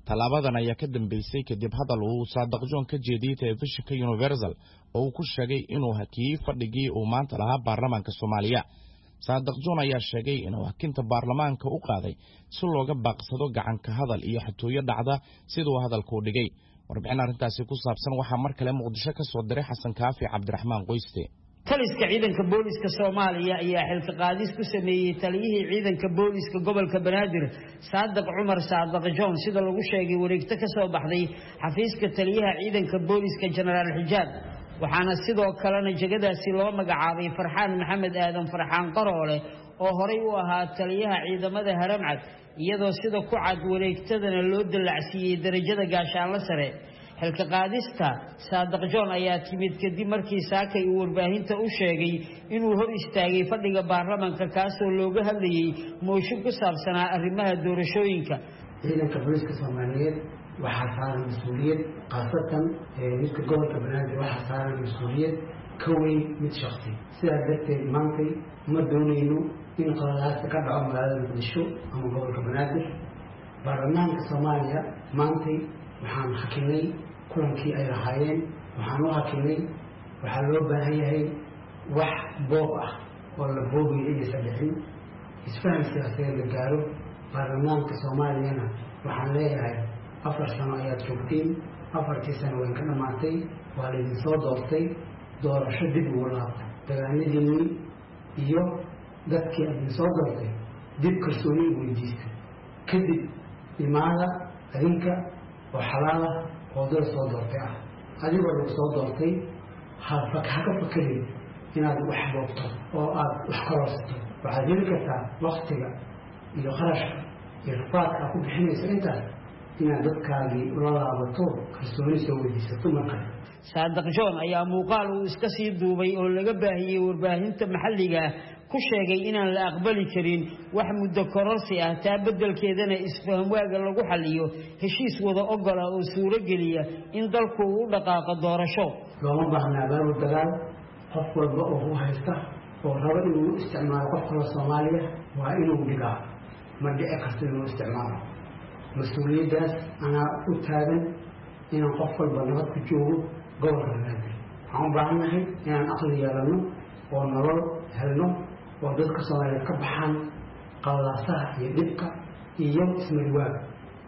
tallaabadan ayaa ka dambeysay kadib hadal uu Saadiq John ka jeediyey telefishinka Universal oo uu ku sheegay inuu hakiyey fadhigii uu maanta lahaa baarlamaanka Soomaaliya. Saadiq John ayaa sheegay inuu hakinta baarlamaanka u qaaday si looga baaqsado gacan ka hadal iyo xatooyo dhacda sidoo hadalku u dhigay. Warbixin arrintaasi ku saabsan waxaa mar kale Muqdisho ka soo diray Xasan Kaafi Cabdiraxmaan Qoyste. taliska ciidanka booliska Soomaaliya ayaa xilka qaadis ku sameeyay taliyihii ciidanka booliska gobolka Banaadir Saadiq Cumar Saadiq John sida lagu sheegay wareegto ka soo baxday xafiiska taliyaha ciidanka booliska Generaal Xijaab waxaana sidoo kalena jagadaasi loo magacaabay Farxaan Maxamed Aadan Farxaan Qaroole oo horey u ahaa taliyaha ciidamada Haramcad iyadoo sida ku cad wareegtadana loo dalacsiyay darajada gaashaanle sare. xilka qaadista Saadiq John ayaa timid kadib markii saakay uu warbaahinta u sheegay inuu hor istaagay fadhiga baarlamaanka kaasoo looga hadlayay mooshin ku saabsanaa arrimaha doorashooyinka. ciidanka booliska Soomaaliyeed waxaa saaran mas'uuliyad qaasatan midka gobolka Banaadir waxaa saaran mas'uuliyad ka weyn mid shakhsi. sidaas darteed maantay ma doonayno in qaladaadka ka dhaco magaalada Muqdisho ama gobolka Banaadir. baarlamaanka Soomaaliya maantay waxaan hakinay kulankii ay lahaayeen waxaan u hakinay waxaa loo baahan yahay wax boob ah oo la boobayo inaysan dhicin isfaham siyaasadeed la gaaro. baarlamaanka Soomaaliyana waxaan leeyahay 4 sano ayaad joogteen 4 sano way ka dhamaatay waa laydin soo doortay doorasho dib ugu laabta dagaaladiinii iyo dadkii aydin soo doortay dib kalsooni weydiistay kadib imaada adinka oo xalaal ah oo dad soo doortay ah adigoo lagu soo doortay ha ka fakirin inaad wax boobto oo aad wax kororsato. waxaad heli kartaa waqtiga iyo qarashka iyo rafaadka ku bixinaysa intaas inaad dadkaagii ula laabato kalsooni soo weydiisato markale. Saadiq John ayaa muuqaal uu iska sii duubay oo laga baahiyay warbaahinta maxalliga ku sheegay inaan la aqbali karin wax muddo kororsi ah taa beddelkeedana isfaham waaga lagu xaliyo heshiis wada ogol ah oo suuro geliya in dalku uu dhaqaaqo doorasho. looma baahna baabu dagaal qof walba oo haysta oo raba inuu isticmaalo qof kale Soomaaliya waa inuu dhigaa ma dhici karto inuu isticmaalo. mas'uuliyadaas ana u taagan inaan qof walba nabad ku joogo gobolka Banaadir. waxaan u baahanahay inaan aqli yeelano oo nolol helno oo dadka Soomaaliyeed ka baxaan qalaasaha iyo dhibka iyo ismariwaaga.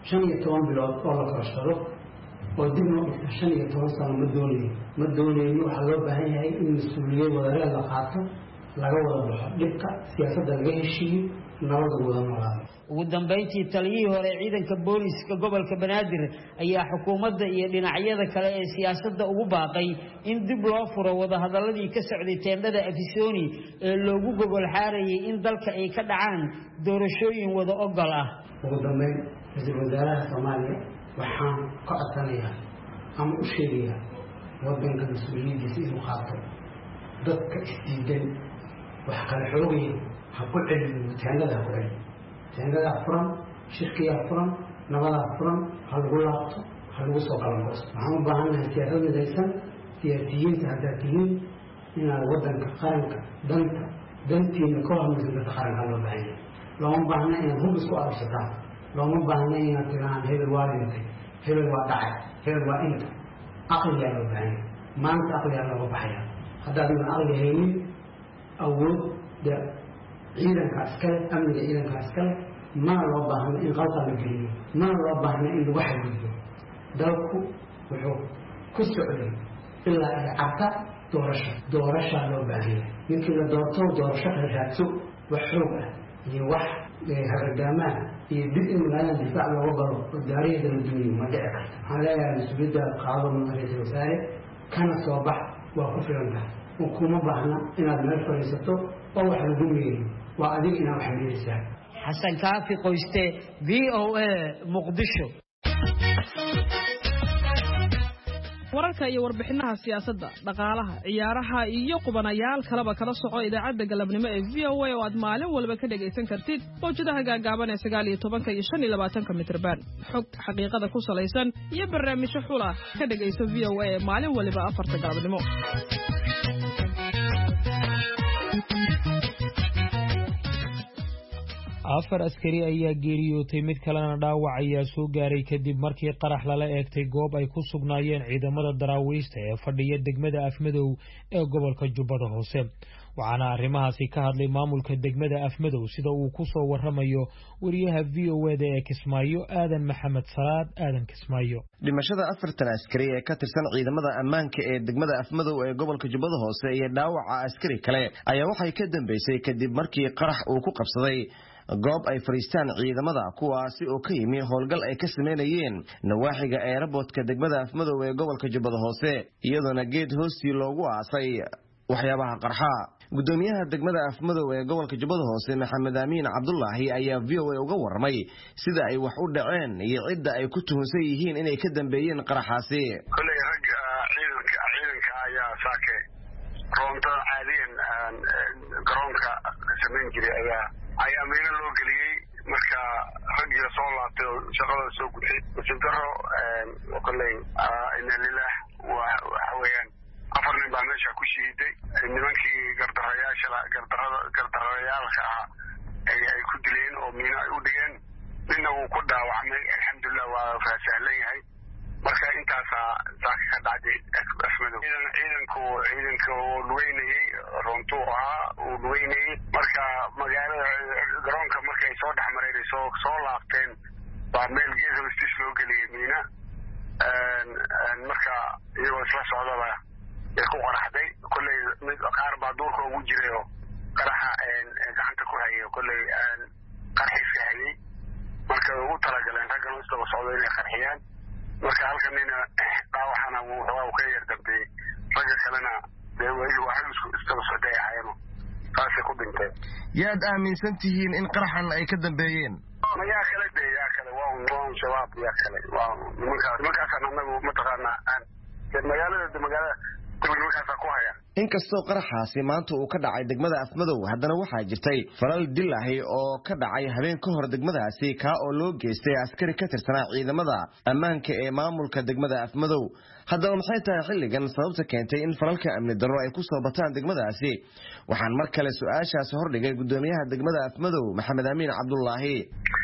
15 bilood oo la korashado oo dib loo dhigto 15 sano ma doonayno waxaa loo baahan yahay in mas'uuliyad wadareed la qaato laga wada baxo dhibka siyaasadda laga heshiiyo nabadda wada noolaado. ugu dambeyntii taliyihii hore ciidanka booliska gobolka Banaadir ayaa xukuumadda iyo dhinacyada kale ee siyaasadda ugu baaqay in dib loo furo wada hadaladii ka socday teendhada Afisoni ee loogu gogol xaarayay in dalka ay ka dhacaan doorashooyin wada ogol ah. ugu dambeyn ra'iisul wasaaraha Soomaaliya waxaan ka codsanayaa ama u sheegayaa wadanka mas'uuliyadiisa inuu qaato dadka isdiidan wax kala xoogaya ha ku celin teendhada ha ku celin teendhada furan shirkiga furan nabada furan ha lagu laabto ha lagu soo qalanqoosto. waxaan u baahanahay siyaasad midaysan siyaasiyiinta haddaad tihiin inaad wadanka qaranka dantiina ka hormaysan dadka qaranka loo baahan yahay. looma baahna inaad hub isku aabsataan looma baahna inaad tiraan hebel waa dhintay hebel waa dhacay hebel waa inta. aqliyaa loo baahan yahay maanta aqliyaa looga baxaya. haddaadan aqli haynin awoodda ciidanka askale amniga ciidanka askale mana loo baahna in qalqal la geliyo mana loo baahna in lagu xadgudbo. dalku wuxuu ku socday ilaa ay cabta doorashaa loo baahan yahay. ninkii la doorto doorasho kala raadso wax xoog ah iyo wax hargaamaan iyo dib in magaalada difaac looga galo oo daariyada la duuniyo ma dhici karta. waxaan leeyahay mas-uuliyadda qaado ra'iisul wasaare kana soo bax waa ku filan tahay. kuma baahna inaad meel fadhiisato oo wax lagu meeyo waa adiga inaad wax meelisaa. Xasan Kaafi Qoyste VOA Muqdisho. wararka iyo warbixinaha siyaasadda dhaqaalaha ciyaaraha iyo qubanayaal kaleba kala soco idaacadda galabnimo ee VOA oo aad maalin walba ka dhagaysan kartid mowjadaha gaagaaban ee 19 iyo 25 mitirban. xog xaqiiqada ku salaysan iyo barnaamijyo xul ah ka dhagayso VOA maalin walba 4 galabnimo. 4 askari ayaa geeriyootay mid kalena dhaawac ayaa soo gaaray kadib markii qarax lala eegtay goob ay ku sugnaayeen ciidamada daraawiista ee fadhiya degmada Afmadow ee gobolka Jubbada Hoose. waxaana arrimahaasi ka hadlay maamulka degmada Afmadow sida uu ku soo waramayo wariyaha VOA ee Kismaayo Aadan Maxamed Salaad Aadan Kismaayo. dhimashada 4 askari ee ka tirsan ciidamada ammaanka ee degmada Afmadow ee gobolka Jubbada Hoose iyo dhaawaca askari kale ayaa waxay ka dambeysay kadib markii qarax uu ku qabsaday goob ay fariistaan ciidamada kuwaasi oo ka yimi howlgal ay ka sameynayeen nawaaxiga airportka degmada Afmadow ee gobolka Jubbada Hoose iyadoo geed hoostii loogu aasay waxyaabaha qarxa. gudoomiyaha degmada Afmadow ee gobolka Jubbada Hoose Maxamed Amiin Cabdullaahi ayaa VOA uga warramay sida ay wax u dhaceen iyo cidda ay ku tuhunsan yihiin inay ka dambeeyeen qaraxaasi. kulay rag ciidanka ayaa saake roonta caadiyan garoonka sameyn jiray ayaa meelo loo geliyay marka rag soo laabtay oo shaqada soo gutay sidaro kulay inna lillaah waxa weeyaan 4 nin baa meesha ku shiiday nimankii gardarayaalka ay ku dileen oo miino ay u dhigeen ninna wuu ku dhaawacmay alxamdulillah waa faasahlan yahay marka intaasa saaka ka dhacday Afmadow. ciidanku lugeynayay runtu uu lugeynayay marka magaalada garoonka markay soo dhexmareen soo laabteen baa meel gees hoostiis loo geliyay miina marka iyagoo isla socdaba ku qaraxday kulay mid qaar baa duurka ugu jiray oo qaraxa gacanta ku hayay kulay qarxiisa hayay marka ugu talagaleen raggan isla socday inay qarxiyaan marka halkanina dhaawaxana uu ka yar dambeeyay ragga kalena waxay isla socday ahayno taasay ku dhinteen. yaad aaminsan tihiin in qaraxan ay ka dambeeyeen? ma yaa kale waa shabaab yaa kale waa nimankaas anagu mataqaana magaalada inkastoo qaraxaasi maanta uu ka dhacay degmada Afmadow haddana waxaa jirtay falal dil ah oo ka dhacay habeen ka hor degmadaasi ka oo loo geystay askari ka tirsanaa ciidamada ammaanka ee maamulka degmada Afmadow. haddaba maxay tahay xilligan sababta keentay in falalka amni darro ay ku soo bataan degmadaasi? waxaan mar kale su'aashaasi hordhigay gudoomiyaha degmada Afmadow Maxamed Amiin Cabdullaahi.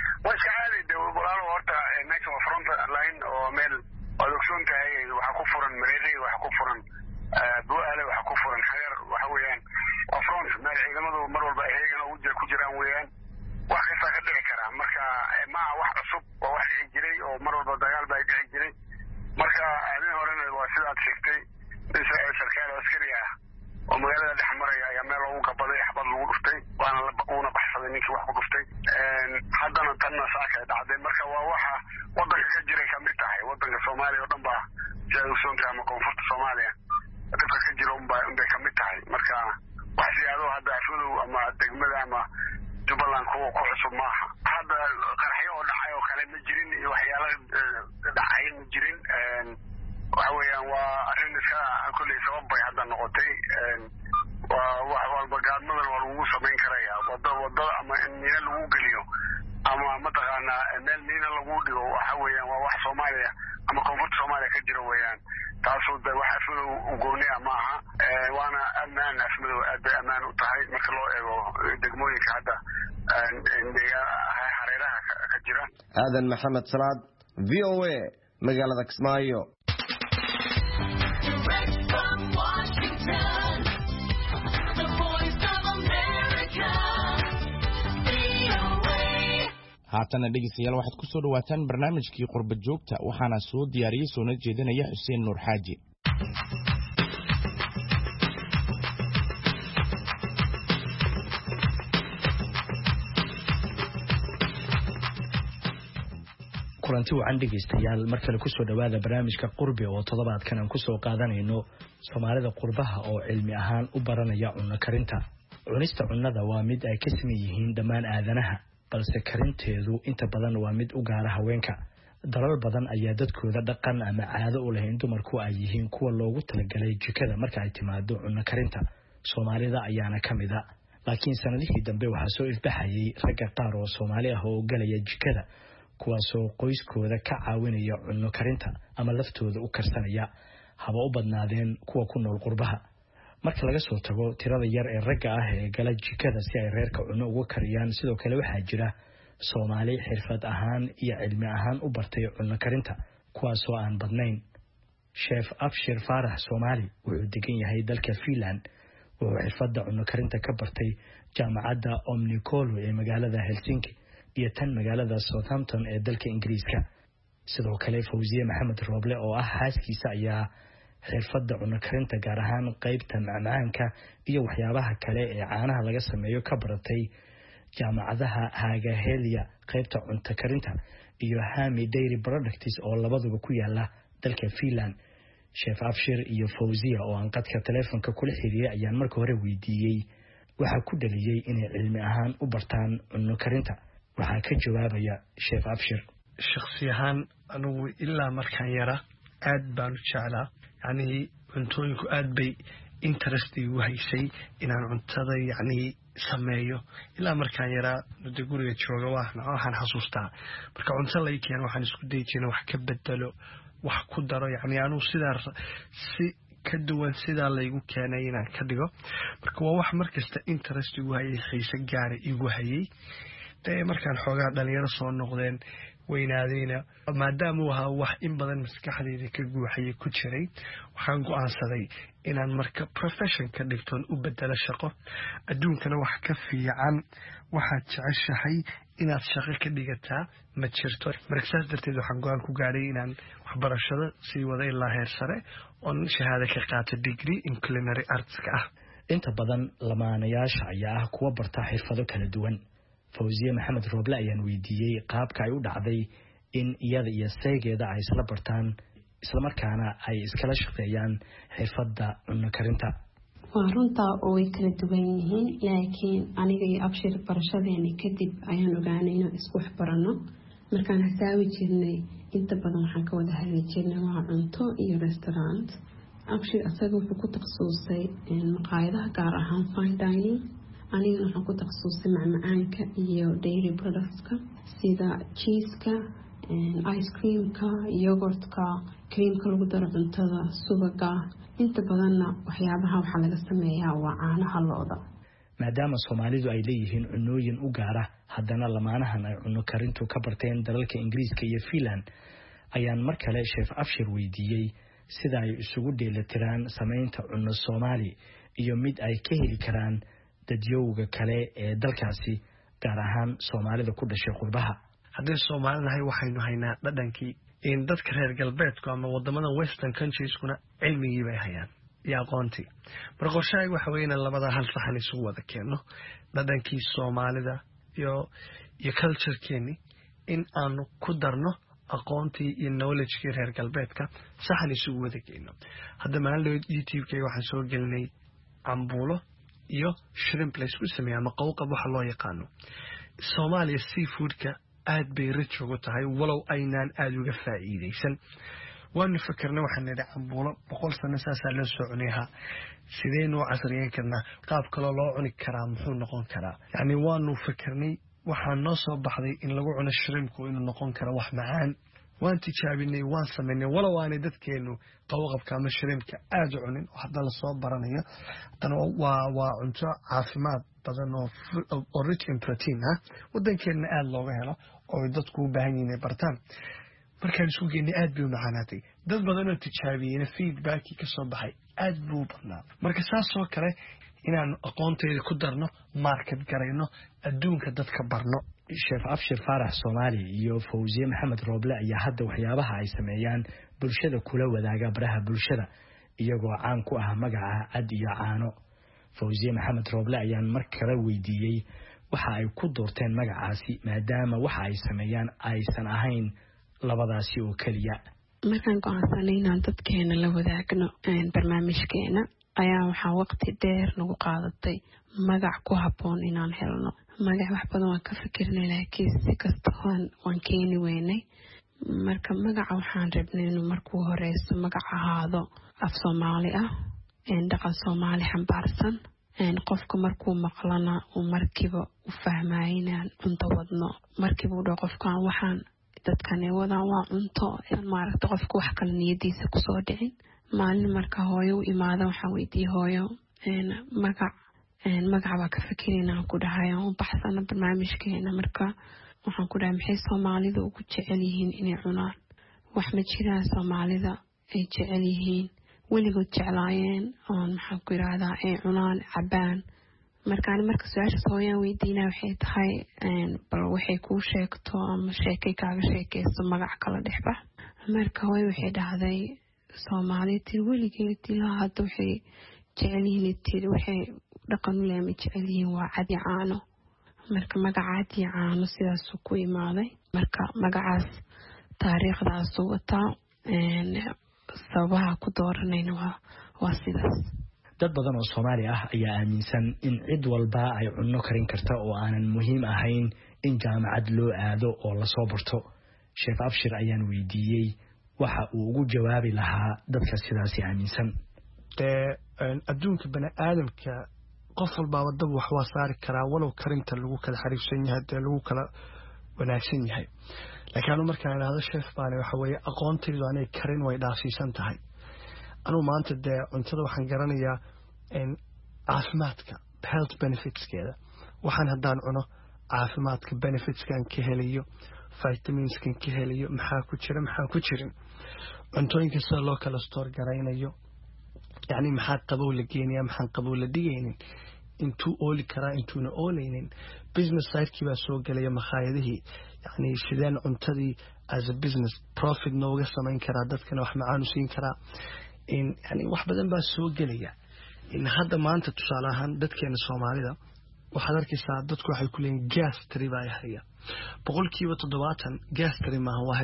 odogsoontahay waxa ku furan mareeqi waxa ku furan bu'aale waxa ku furan xeer waxa weeyaan waa front meel ciidamadu mar walba ayagana ku jiraan weeyaan wax kasta ka dhici kara marka ma wax cusub oo wax dhici jiray oo mar walba dagaal baa dhici jiray marka habeen horena waa sidaad sheegtay sarkaal askari ah oo magaalada dhex maraya ayaa meel loogu gabaday xabad lagu dhuftay waana baxsaday ninkii wax ku dhuftay haddana tanna saaka dhacday marka waa waxa wadanka ka jiray kamid tahay wadanka Soomaaliya oo dhan baa jaadusoonta ama koonfurta Soomaaliya dadka ka jira unbay kamid tahay marka wax siyaado hadda Afmadow ama degmada ama Jubbaland ku cusub maaha. hadda qarxiyo oo dhacay oo kale ma jirin iyo waxyaalo dhacay ma jirin waxa weeyaan waa arrin iska kulay sabab bay hadda noqotay wax walba gaadmadan waa lagu samayn karayaa wadada ama in miina lagu geliyo ama mataqaana meel miina lagu dhigo waxa weeyaan waa wax Soomaaliya ama koonfurta Soomaaliya ka jira weeyaan taasoo wax Afmadow u gooni ah maaha waana ammaan Afmadow aad bay ammaan u tahay marka loo eego degmooyinka hadda hareeraha ka jira. Aadan Maxamed Salaad VOA magaalada Kismaayo. haatana dhegeystayaal waxaad ku soo dhawaataan barnaamijkii qurba joogta waxaana soo diyaariyay soona jeedinaya Xuseen Nuur Xaaji. kulanti wacan dhegeystayaal mar kale ku soo dhawaada barnaamijka qurbi oo toddobaadkan aan ku soo qaadanayno Soomaalida qurbaha oo cilmi ahaan u baranaya cunno karinta. cunista cunnada waa mid ay ka siman yihiin dhammaan aadanaha balse karinteedu inta badan waa mid u gaara haweenka. dalal badan ayaa dadkooda dhaqan ama caado u leh in dumarku ay yihiin kuwa loogu talagalay jikada marka ay timaado cunno karinta. Soomaalida ayaana kamid ah, laakiin sanadihii dambe waxaa soo ifbaxayay ragga qaar oo Soomaali ah oo galaya jikada kuwaasoo qoyskooda ka caawinaya cunno karinta ama laftooda u karsanaya haba u badnaadeen kuwa ku nool qurbaha. marka laga soo tago tirada yar ee ragga ah ee gala jikada si ay reerka cunno uga kariyaan sidoo kale waxaa jira Soomaali xirfad ahaan iyo cilmi ahaan u bartay cunno karinta kuwaas oo aan badnayn Chef Abshir Faarax Soomaali wuxuu degan yahay dalka Finland wuxuu xirfadda cunno karinta ka bartay jaamacadda Omnicolo ee magaalada Helsinki iyo tan magaalada Southampton ee dalka Ingiriiska sidoo kale Fawziye Maxamed Rooble oo ah xaaskiisa ayaa xirfadda cunno karinta gaar ahaan qaybta macmacaanka iyo waxyaabaha kale ee caanaha laga sameeyo ka baratay jaamacadaha Hagahelia qaybta cunto karinta iyo Hami Dairy Products oo labaduba ku yaala dalka Finland Chef Abshir iyo Fawziye oo aan qadka telefoonka kula xiriiray ayaan marka hore weydiiyay waxa ku dhaliyay inay cilmi ahaan u bartaan cunno karinta waxa ka jawaabaya Chef Abshir shakhsi ahaan anigu ilaa markaan yara aad baan u jeclaa yani cuntooyinku aad bay interest igu haysay inaan cuntada yani sameeyo ilaa markaan yara muddo guriga jooga waxaan xasuustaa marka cunto la keen waxaan isku day jiray wax ka bedelo wax ku daro yani aanu sidaa si ka duwan sida la igu keenay inaan ka dhigo marka waa wax markasta interest igu hayay xiise gaar igu hayay markaan xoogaa dhalinyaro soo noqdeen weynaadayna maadaama uu ahaa wax in badan maskaxdayda ka guuxayay ku jiray waxaan go'aansaday inaan marka profession ka dhigtoon u bedelo shaqo adduunkana wax ka fiican waxaad jeceshahay inaad shaqo ka dhigataa ma jirto marka saas darteed waxaan go'aan ku gaaray inaan waxbarashada sii wada ilaa heer sare oon shahaado ka qaato degree in culinary arts-ka ah inta badan lamaanayaasha ayaa ah kuwa barta xirfado kala duwan Fawziye Maxamed Rooble ayaan weydiiyay qaabka ay u dhacday in iyada iyo saygeeda ay isla bartaan isla markaana ay iskala shaqeeyaan xirfadda cunno karinta waa runtaa oo way kala duwan yihiin laakiin aniga iyo Abshir barashadeena kadib ayaan ogaanay inaan isku wax barano markaan hasaawi jirnay inta badan waxaan ka wada hadli jirnay waa cunto iyo restaurant Abshir asaga wuxuu ku takhasusay maqaayadaha gaar ahaan fine dining anigana waxaan ku takhasusay macmacaanka iyo dairy productska sida cheeseka ice creamka yogurtka creamka lagu daro cuntada subaga inta badanna waxyaabaha waxaa laga sameeyaa waa caanaha looda maadaama Soomaalidu ay leeyihiin cunooyin u gaar ah haddana lamaanahan ay cunno karintu ka barteen dalalka Ingiriiska iyo Finland ayaan mar kale Chef Abshir weydiiyay sida ay isugu dheelitiraan sameynta cunno Soomaali iyo mid ay ka heli karaan dadyowga kale ee dalkaasi gaar ahaan Soomaalida ku dhashay qurbaha haddii Soomaalidahay waxaynu haynaa dhadhankii in dadka reer galbeedku ama wadamada western countries-kuna cilmigii bay hayaan iyo aqoontii marka qorshahaygu waxa weeye inaan labada hal saxan isugu wada keenno dhadhankii Soomaalida iyo culture-keeni in aanu ku darno aqoontii iyo knowledge-kii reer galbeedka saxan isugu wada keenno hadda maalin YouTube-kayga waxaan soo gelinay cambuulo iyo shrimp la isku sameeyo ama qowqab waxa loo yaqaano Soomaaliya seafood-ka aad bay rich ugu tahay walow aynaan aad uga faa'iideysan waanu fikirnay waxaan nidhi cambuulo 100 sano saasaa loo soo cunayaa sideenuu casriyeyn karnaa qaab kaloo loo cuni karaa muxuu noqon karaa yani waanu fikirnay waxaan noo soo baxday in lagu cuno shrimpku inuu noqon karo wax macaan waan tijaabinay waan sameynay walow aanay dadkeenu qowqabka ama shrimpka aad u cunin hadda la soo baranayo haddana waa cunto caafimaad badan oo rich in protein ah wadankeena aad looga helo oo dadku u baahan yihiin bartaan markaan isku geynay aad bay u macaanaatay dad badan oo tijaabiyeyna feedbackii ka soo baxay aad buu badnaa marka saas oo kale inaan aqoonteeda ku darno market garayno adduunka dadka barno Chef Abshir Faarax Soomaali iyo Fawziye Maxamed Rooble ayaa hadda waxyaabaha ay sameeyaan bulshada kula wadaaga baraha bulshada iyagoo caan ku ah magaca cad iyo caano Fawziye Maxamed Rooble ayaan mar kale weydiiyay waxa ay ku doorteen magacaasi maadaama waxa ay sameeyaan aysan ahayn labadaasi oo kaliya markaan go'aansanay inaan dadkeena la wadaagno barnaamijkeena ayaa waxaa waqti dheer nagu qaadatay magac ku habboon inaan helno magac wax badan waan ka fikirnay laakiin si kasta waan keeni weynay marka magaca waxaan rabnay inuu markuu horeyso magac ahaado af Soomaali ah dhaqan Soomaali xambaarsan qofka markuu maqlana uu markiiba u fahmayo inaan cunto wadno markiiba u dhaho qofkaan waxaan dadkani wadaan waa cunto maaragta qofka wax kale niyadiisa kusoo dhicin maalin marka hooyo u imaada waxaan weydiiyey hooyo magaca baa ka fikirayna aan ku dhahay aan u baxsana barnaamijkeena marka waxaan ku dhahay maxay soomaalida ugu jecel yihiin inay cunaan wax ma jiraan soomaalida ay jecel yihiin weligood jeclaayeen oon maxaan ku yidhaahdaa ay cunaan cabaan marka su-aashaas hooyaan weydiina waxay tahay bal waxay kuu sheegto ama sheekay kaaga sheekaysto magac kala dhexbax marka hooy waxay dhahday soomaaliya tiri weligeed ilaa hadda waxay jecel yihiin tiri waxay dhaqan u leema jecel yihiin waa cad iyo caano marka magaca cad iyo caano sidaasuu ku imaaday marka magacaas taariikhdaasuu wataa sababaha ku dooranayna waa sidaas dad badan oo Soomaali ah ayaa aaminsan in cid walba ay cunno karin karto oo aanan muhiim ahayn in jaamacad loo aado oo la soo barto Sheekh Abshir ayaan weydiiyey waxa uu ugu jawaabi lahaa dadka sidaas aaminsan adduunka bani aadamka qof walba wadada wax waa saari karaa walow karinta lagu kala xariifsan yahay ee lagu kala wanaagsan yahay laakiin markaan ilaahdo chef baan waxa weeye aqoontaydu aanay karin way dhaafsiisan tahay anuu maanta dee cuntada waxaan garanayaa caafimaadka health benefitskeeda waxaan haddaan cuno caafimaadka benefitskan ka helayo vitaminskan ka helayo maxaa ku jira maxaa ku jirin cuntooyinka sida loo kala store garaynayo yacni maxaa qabow la geenaya maxaan qabow la dhigaynin intuu ooli karaa intuuna oolaynin business sidekii baa soo gelaya makhaayadihii yacni sideen cuntadii as a business profit nooga samayn karaa dadkana wax macaan u siin karaa يعني واحد بدن بس سوق جلية إن هذا ما أنت تصالحا دتك إن الصومالي وحضرك ساعدتك واحد كلين جاس تريبا هي بقول كيف تضبطا جاس تري ما هو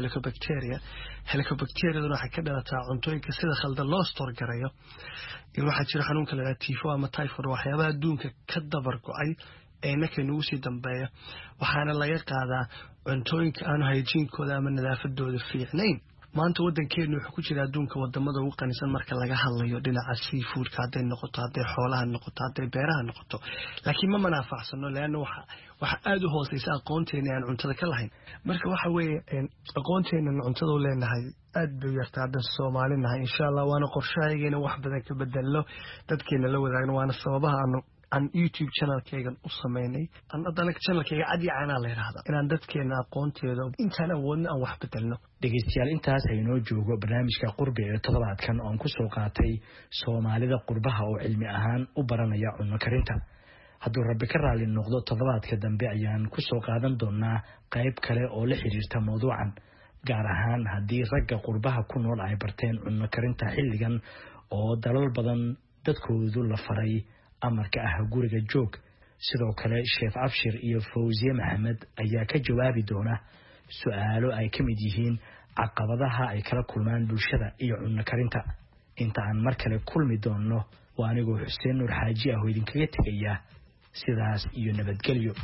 هليكوبكتيريا ده راح كده تاع عنتوين كسيدة خلد الله ستور جريه يروح يشرح عنهم كلا تيفو أما تايفور وحيابا دون كده بركو أي إنك نوسي دنبايا وحنا لا يقعد عنتوين كأنه هيجين كذا من ذا الدول في اثنين maanta wadankeenu wuxuu ku jira adduunka wadamada ugu qanisan marka laga hadlayo dhinaca seafoodka haday noqoto haday xoolaha noqoto haday beeraha noqoto laakiin ma manaafacsano leena waxa aad u hooseysa aqoonteena aan cuntada ka lahayn marka waxa weeye aqoonteena cuntada u leenahay aad bay yartaa dad Soomaalinahay insha Allah waana qorshahaygeena wax badan ka bedelo dadkeena la wadaagno waana sababaha aan YouTube channel-kaygan u sameynay anadana channel-kayga cadi caana la yiraahdo inaan dadkeena aqoonteeda intaan awoodna aan wax bedelno dhageystayaal intaas ay noo joogo barnaamijka qurbi ee toddobaadkan oo aan ku soo qaatay Soomaalida qurbaha oo cilmi ahaan u baranaya cunno karinta hadduu Rabbi ka raali noqdo toddobaadka dambe ayaan ku soo qaadan doonaa qayb kale oo la xiriirta mowduucan gaar ahaan haddii ragga qurbaha ku nool ay barteen cunno karinta xilligan oo dalal badan dadkoodu la faray amarka ah guriga joog sidoo kale Sheekh Abshir iyo Fawziye Maxamed ayaa ka jawaabi doona su'aalo ay ka mid yihiin caqabadaha ay kala kulmaan bulshada iyo cunno karinta inta aan mar kale kulmi doono waa anigu Xuseen Nuur Xaaji ah oo idinkaga tagaya sidaas iyo nabadgelyo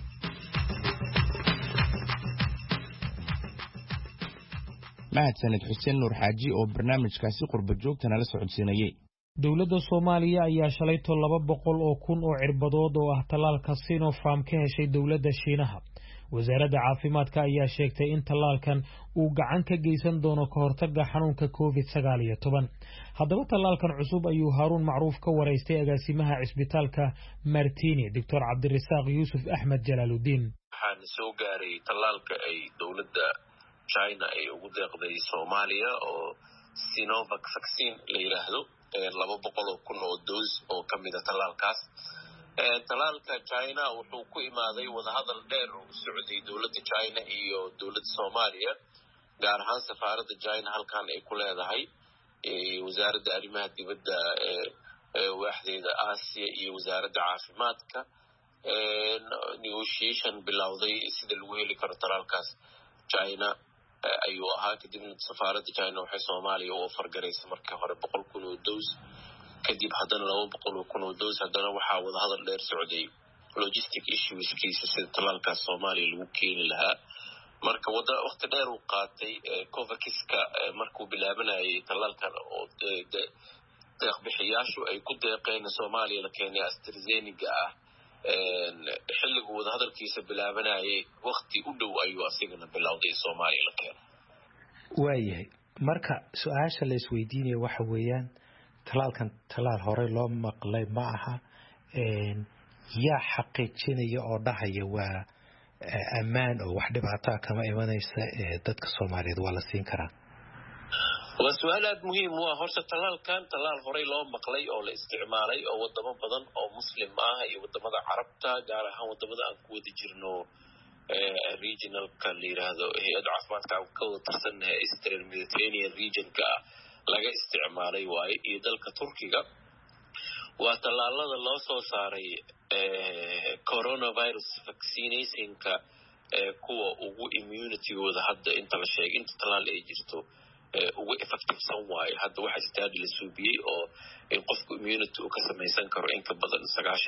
mahadsanid Xuseen Nuur Xaaji oo barnaamijkaasi qurba joogtana la socodsiinayay dowladda Soomaaliya ayaa shalayto 200 oo kun oo cirbadood oo ah talaalka Sinopharm ka heshay dowladda Shiinaha wasaaradda caafimaadka ayaa sheegtay in talaalkan uu gacan ka geysan doono ka hortagga xanuunka COVID-19 haddaba talaalkan cusub ayuu Haruun Macruuf ka wareystay agaasimaha cisbitaalka Martini Dr. Cabdirasaaq Yuusuf Axmed Jalaaluddin waxaan soo gaaray talaalka ay dowladda China ay ugu deeqday Soomaaliya oo Sinovac vaccine la yiraahdo 200 kun oo doos oo kamid ah talaalkaas talaalka China wuxuu ku imaaday wadahadal dheer oo socday dowladda China iyo dowladda Soomaaliya gaar ahaan safaaradda China halkan ay ku leedahay wasaaradda arrimaha dibadda waaxdeeda Aasiya iyo wasaaradda caafimaadka negotiation bilowday sida lagu heli karo talaalkaas China ayuu ahaa kadibna safaaradda China waxay Soomaaliya u fargareysay markii hore 100 kun oo doos kadib haddana 200 kun oo doos haddana waxaa wada hadal dheer socday logistic issues kiisa sida talaalkaas Soomaaliya lagu keeni lahaa marka waqti dheer uu qaatay Covax-ka markuu bilaabanayay talaalkan oo deeq-bixiyaashu ay ku deeqeen Soomaaliya la keenay AstraZeneca xilligu wada hadalkiisa bilaabanayay waqti u dhow ayuu asigana bilowday Soomaaliya la keenay waayahay marka su'aasha la isweydiinayo waxa weeyaan talaalkan talaal horey loo maqlay ma aha yaa xaqiijinaya oo dhahaya waa ammaan oo wax dhibaataa kama imanaysa dadka Soomaaliyeed waa la siin karaa waa su'aal aad muhiim u ah horta talaalkan talaal horey loo maqlay oo la isticmaalay oo wadamo badan oo muslim ah iyo wadamada carabta gaar ahaan wadamada aan ku wada jirno regionalka la yiraahdo hay'adda caafimaadka ka wada tirsan Eastern Mediterranean regionka laga isticmaalay waay iyo dalka Turkiga waa talaalada loo soo saaray coronavirus vaccinationka kuwa ugu immunity-gooda hadda inta la sheegay inta talaal ay jirto ugu effectivesan waaye hadda waxa study la suubiyey oo in qofku immunity uu ka samaysan karo in ka badan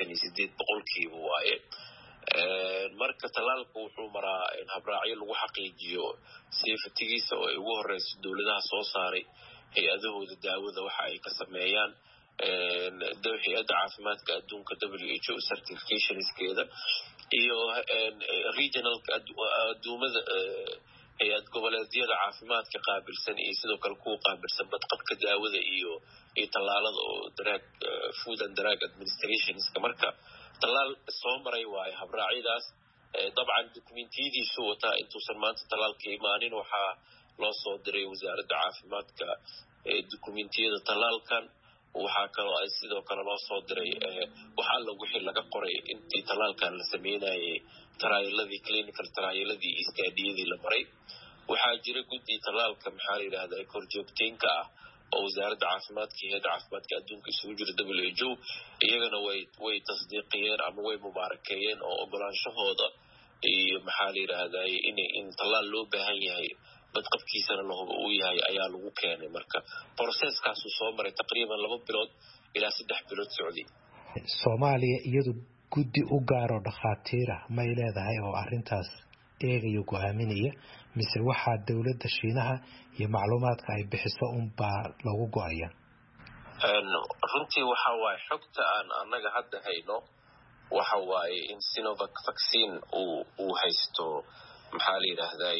98% waaye marka talaalku wuxuu maraa in habraacyo lagu xaqiijiyo safety-giisa oo ay ugu horeyso dawladaha soo saaray hay'adahooda daawada waxa ay ka sameeyaan hay'adda caafimaadka adduunka WHO certificationskeeda iyo regionalka adduumada hay'ad goboleedyada caafimaadka qaabilsan iyo sidoo kale kuwa qaabilsan badqabka daawada iyo talaalada oo Food and Drug Administrationska marka talaal soo maray waay habraacyadaas dabcan dokumentiyadiisu wataa intuusan maanta talaalka imaanin waxaa loo soo diray wasaaradda caafimaadka dokumentiyada talaalkan waxaa kaloo ay sidoo kale loo soo diray waxa wixii laga qoray intii talaalkan la sameynayay trialadii clinical trialadii iyo studyadii la maray waxaa jira guddi talaalka maxaa la yiraahdaa korjoogteynka ah oo wasaaradda caafimaadka iyo hay'adda caafimaadka adduunka isugu jira WHO iyagana way tasdiiqiyeen ama way mubaarakeeyeen oo ogolaanshahooda iyo maxaa la yiraahdaa in talaal loo baahan yahay badqabkiisana la hubo uu yahay ayaa lagu keenay marka processkaas uu soo maray taqriiban 2 bilood ilaa 3 bilood socday Soomaaliya iyadu guddi u gaaro dhakhaatiir ah ma leedahay oo arintaas eegayo go'aaminaya mise waxa dawladda Shiinaha iyo macluumaadka ay bixiso baa lagu go'aya runtii waxa waay xogta aan anaga hadda hayno waxa waay in Sinovac vaccine uu haysto maxaa la yiraahdaa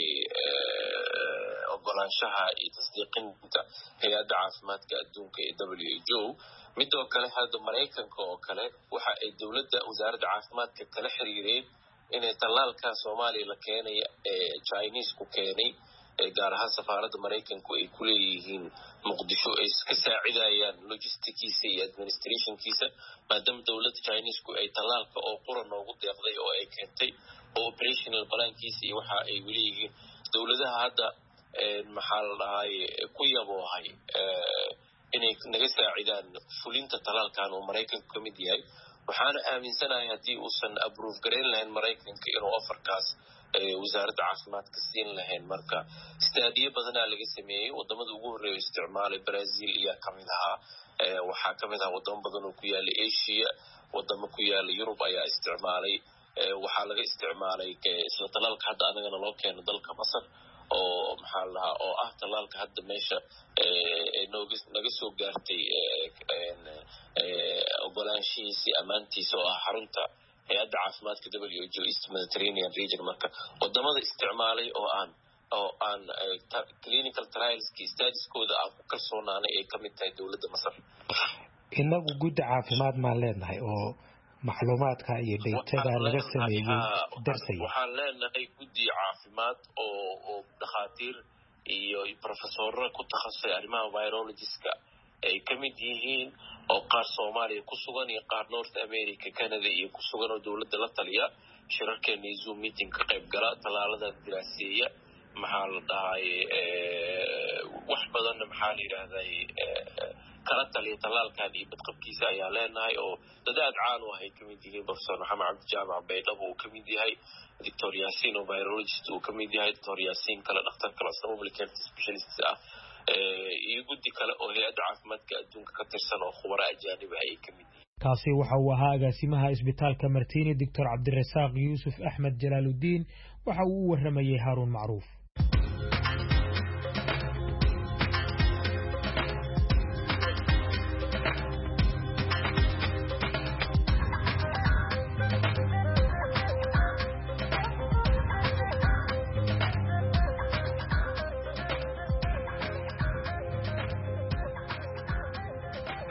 ogolaanshaha iyo tasdiiqinta hay'adda caafimaadka adduunka ee WHO midoo kale hadda Mareykanka oo kale waxa ay dawladda wasaaradda caafimaadka kala xiriireen inay talaalka Soomaaliya la keenay Chinese ku keenay gaar ahaan safaaradda Mareykanku ay ku leeyihiin Muqdisho ay ka saacidayaan logistics iyo administrationkiisa maadaama dawladda Chinese ku ay talaalka oo quran ugu deeqday oo ay keentay operational plankiisa iyo waxa ay waliyihiin dawladaha hadda maxaa la dhahay ku yaboohay inay naga saacidaan fulinta talaalkan oo Mareykanka ka mid yahay waxaana aaminsanahay haddii uusan approve gareyn lahayn Mareykanka inuu ofarkaas wasaaradda caafimaadka siin lahayn marka study badan laga sameeyay wadamada ugu horeeyay isticmaalay Brazil iyo kamid ahaa waxaa kamid ah wadamo badan oo ku yaala Asia wadamo ku yaala Europe ayaa isticmaalay waxaa laga isticmaalay isla talaalka hadda anagana loo keenay dalka Masar oo maxaa la oo ah talaalka hadda meesha naga soo gaartay ogolaanshihiisa amaantiisa oo ah xarunta hay'adda caafimaadka WHO East Mediterranean region marka wadamada isticmaalay oo aan clinical trials studieskooda aan ku kalsoonaanay ay kamid tahay dawladda Masar inagu guddi caafimaad ma leenahay oo macluumaadka iyo daytada laga sameeyay darsay waxaan leenahay guddi caafimaad oo dhakhaatiir iyo professorro ku takhasusay arrimaha virologiska ay kamid yihiin oo qaar Soomaaliya ku sugan iyo qaar North America Canada iyo ku sugan oo dawladda la taliya shirarkeena Zoom meeting ka qayb gala talaalada diraaseeya maxaa la dhahay wax badan maxaa la yiraahdaa kala taliya talaalkan iyo badqabkiisa ayaa leenahay oo dadaad caan ah ay kamid yihiin Professor Maxamed Cabdi Jaamac Baydhabo oo kamid yahay Dr. Yasin oo virologist oo kamid yahay Dr. Yasin kala dhakhtar kala public health specialist ah iyo guddi kale oo hay'adda caafimaadka adduunka ka tirsan oo khubaro ajaanib ah ay kamid yihiin kaasi waxa uu ahaa agaasimaha isbitaalka Martini Dr. Cabdirasaaq Yuusuf Axmed Jalaaluddin waxa uu u waramayay Haruun Macruuf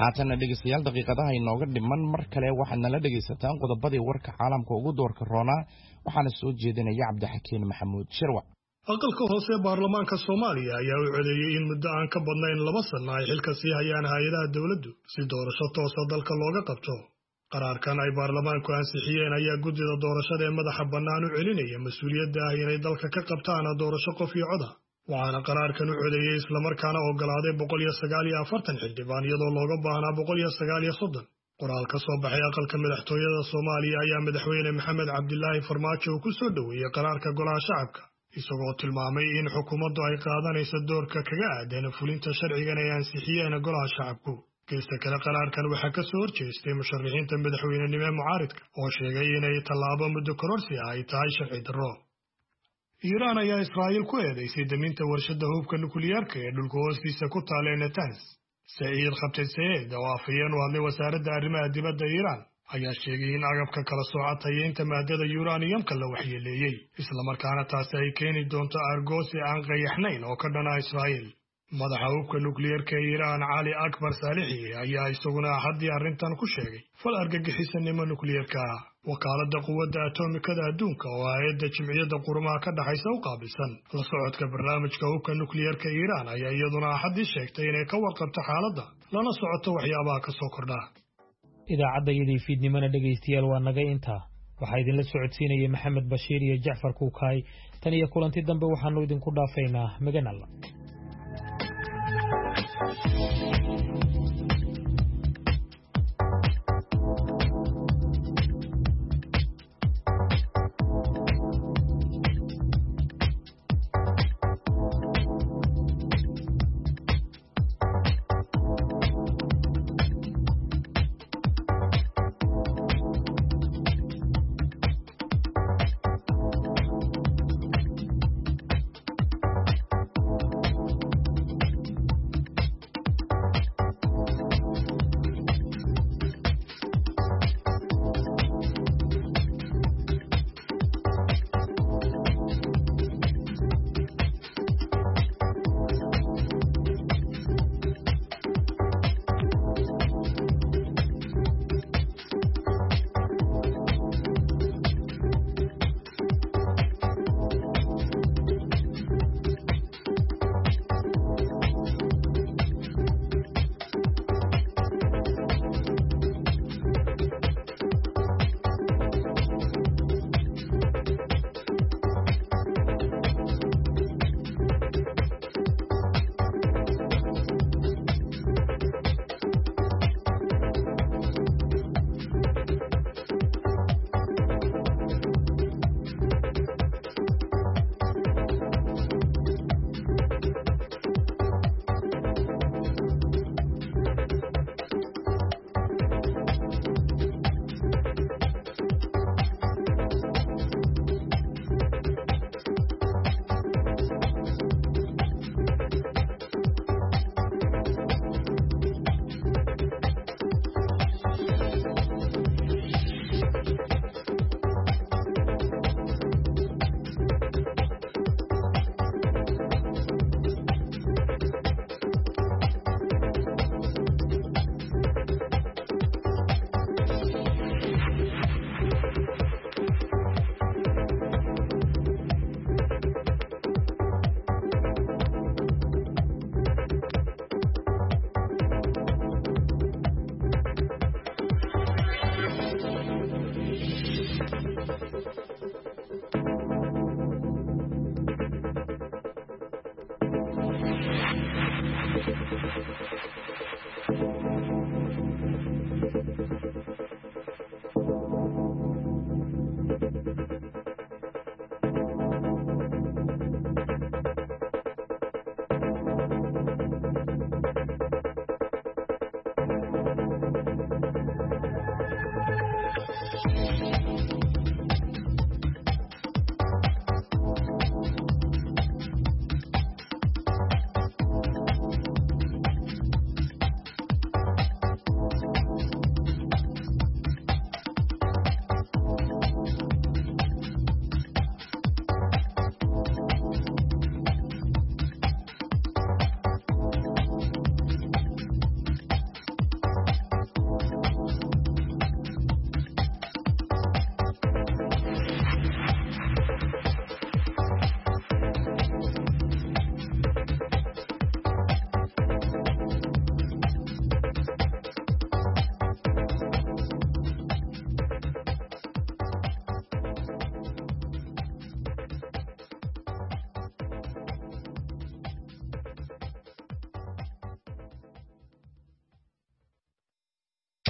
haatana dhegeystayaal daqiiqadaha inooga dhiman mar kale waxaad nala dhegaysataan qodobadii warka caalamka ugu doorka roonaa waxaana soo jeedinaya cabdixakiin maxamuud shirwac aqalka hoose baarlamaanka Soomaaliya ayaa u codeeyay in muddo aan ka badnayn 2 sano ay xilka sii hayaan hay'adaha dawladdu si doorasho toos ah dalka looga qabto. Qaraarkan ay baarlamaanku ansixiyeen ayaa guddiga doorashada ee madaxa bannaan u celinaya mas'uuliyadda ah inay dalka ka qabtaan doorasho qof iyo cod ah. waxaana qaraarkan u codeeyay isla markaana ogolaaday 149 xildhibaan iyadoo looga baahnaa 139. qoraal ka soo baxay aqalka madaxtooyada Soomaaliya ayaa madaxweyne Maxamed Cabdilaahi Farmaajo ku soo dhaweeyay qaraarka golaha shacabka isagoo tilmaamay in xukuumaddu ay qaadanayso doorka kaga aadan fulinta sharcigan ay ansixiyeen golaha shacabku. geesta kale qaraarkan waxaa ka soo horjeestay musharaxiinta madaxweynenimo mucaaridka oo sheegay inay tallaabo muddo kororsi ah ay tahay sharci darro. Iiraan ayaa Israa'iil ku eedeysay daminta warshadda hubka nukliyeerka ee dhulka hoostiisa ku taal ee Natanz. Saciid Khabtasayeed oo afhayeen u hadlay wasaaradda arrimaha dibadda Iiraan ayaa sheegay in agabka kala soocatayeynta maadada uraniumka la waxyeeleeyey isla markaana taasi ay keeni doonto argoosi aan qayaxnayn oo ka dhana Israa'iil. madaxa hubka nukliyeerka Iiraan Cali Akbar Saalixi ayaa isaguna haddii arrintan ku sheegay fal argagixisanimo nukliyeerka ah. wakaaladda quwadda atomikada adduunka oo hay'adda jimciyadda qurumaha ka dhaxaysa u qaabilsan la socodka barnaamijka hubka nukliyeerka Iiraan ayaa iyaduna haddii sheegtay inay ka warqabto xaaladda lana socoto waxyaabaha ka soo kordha. idaacadda fiidnimana dhegaystayaal waa naga intaa waxaa idinla socodsiinaya Maxamed Bashiir iyo Jacfar Kuukay tan iyo kulanti dambe waxaanu idinku dhaafaynaa magan Allah.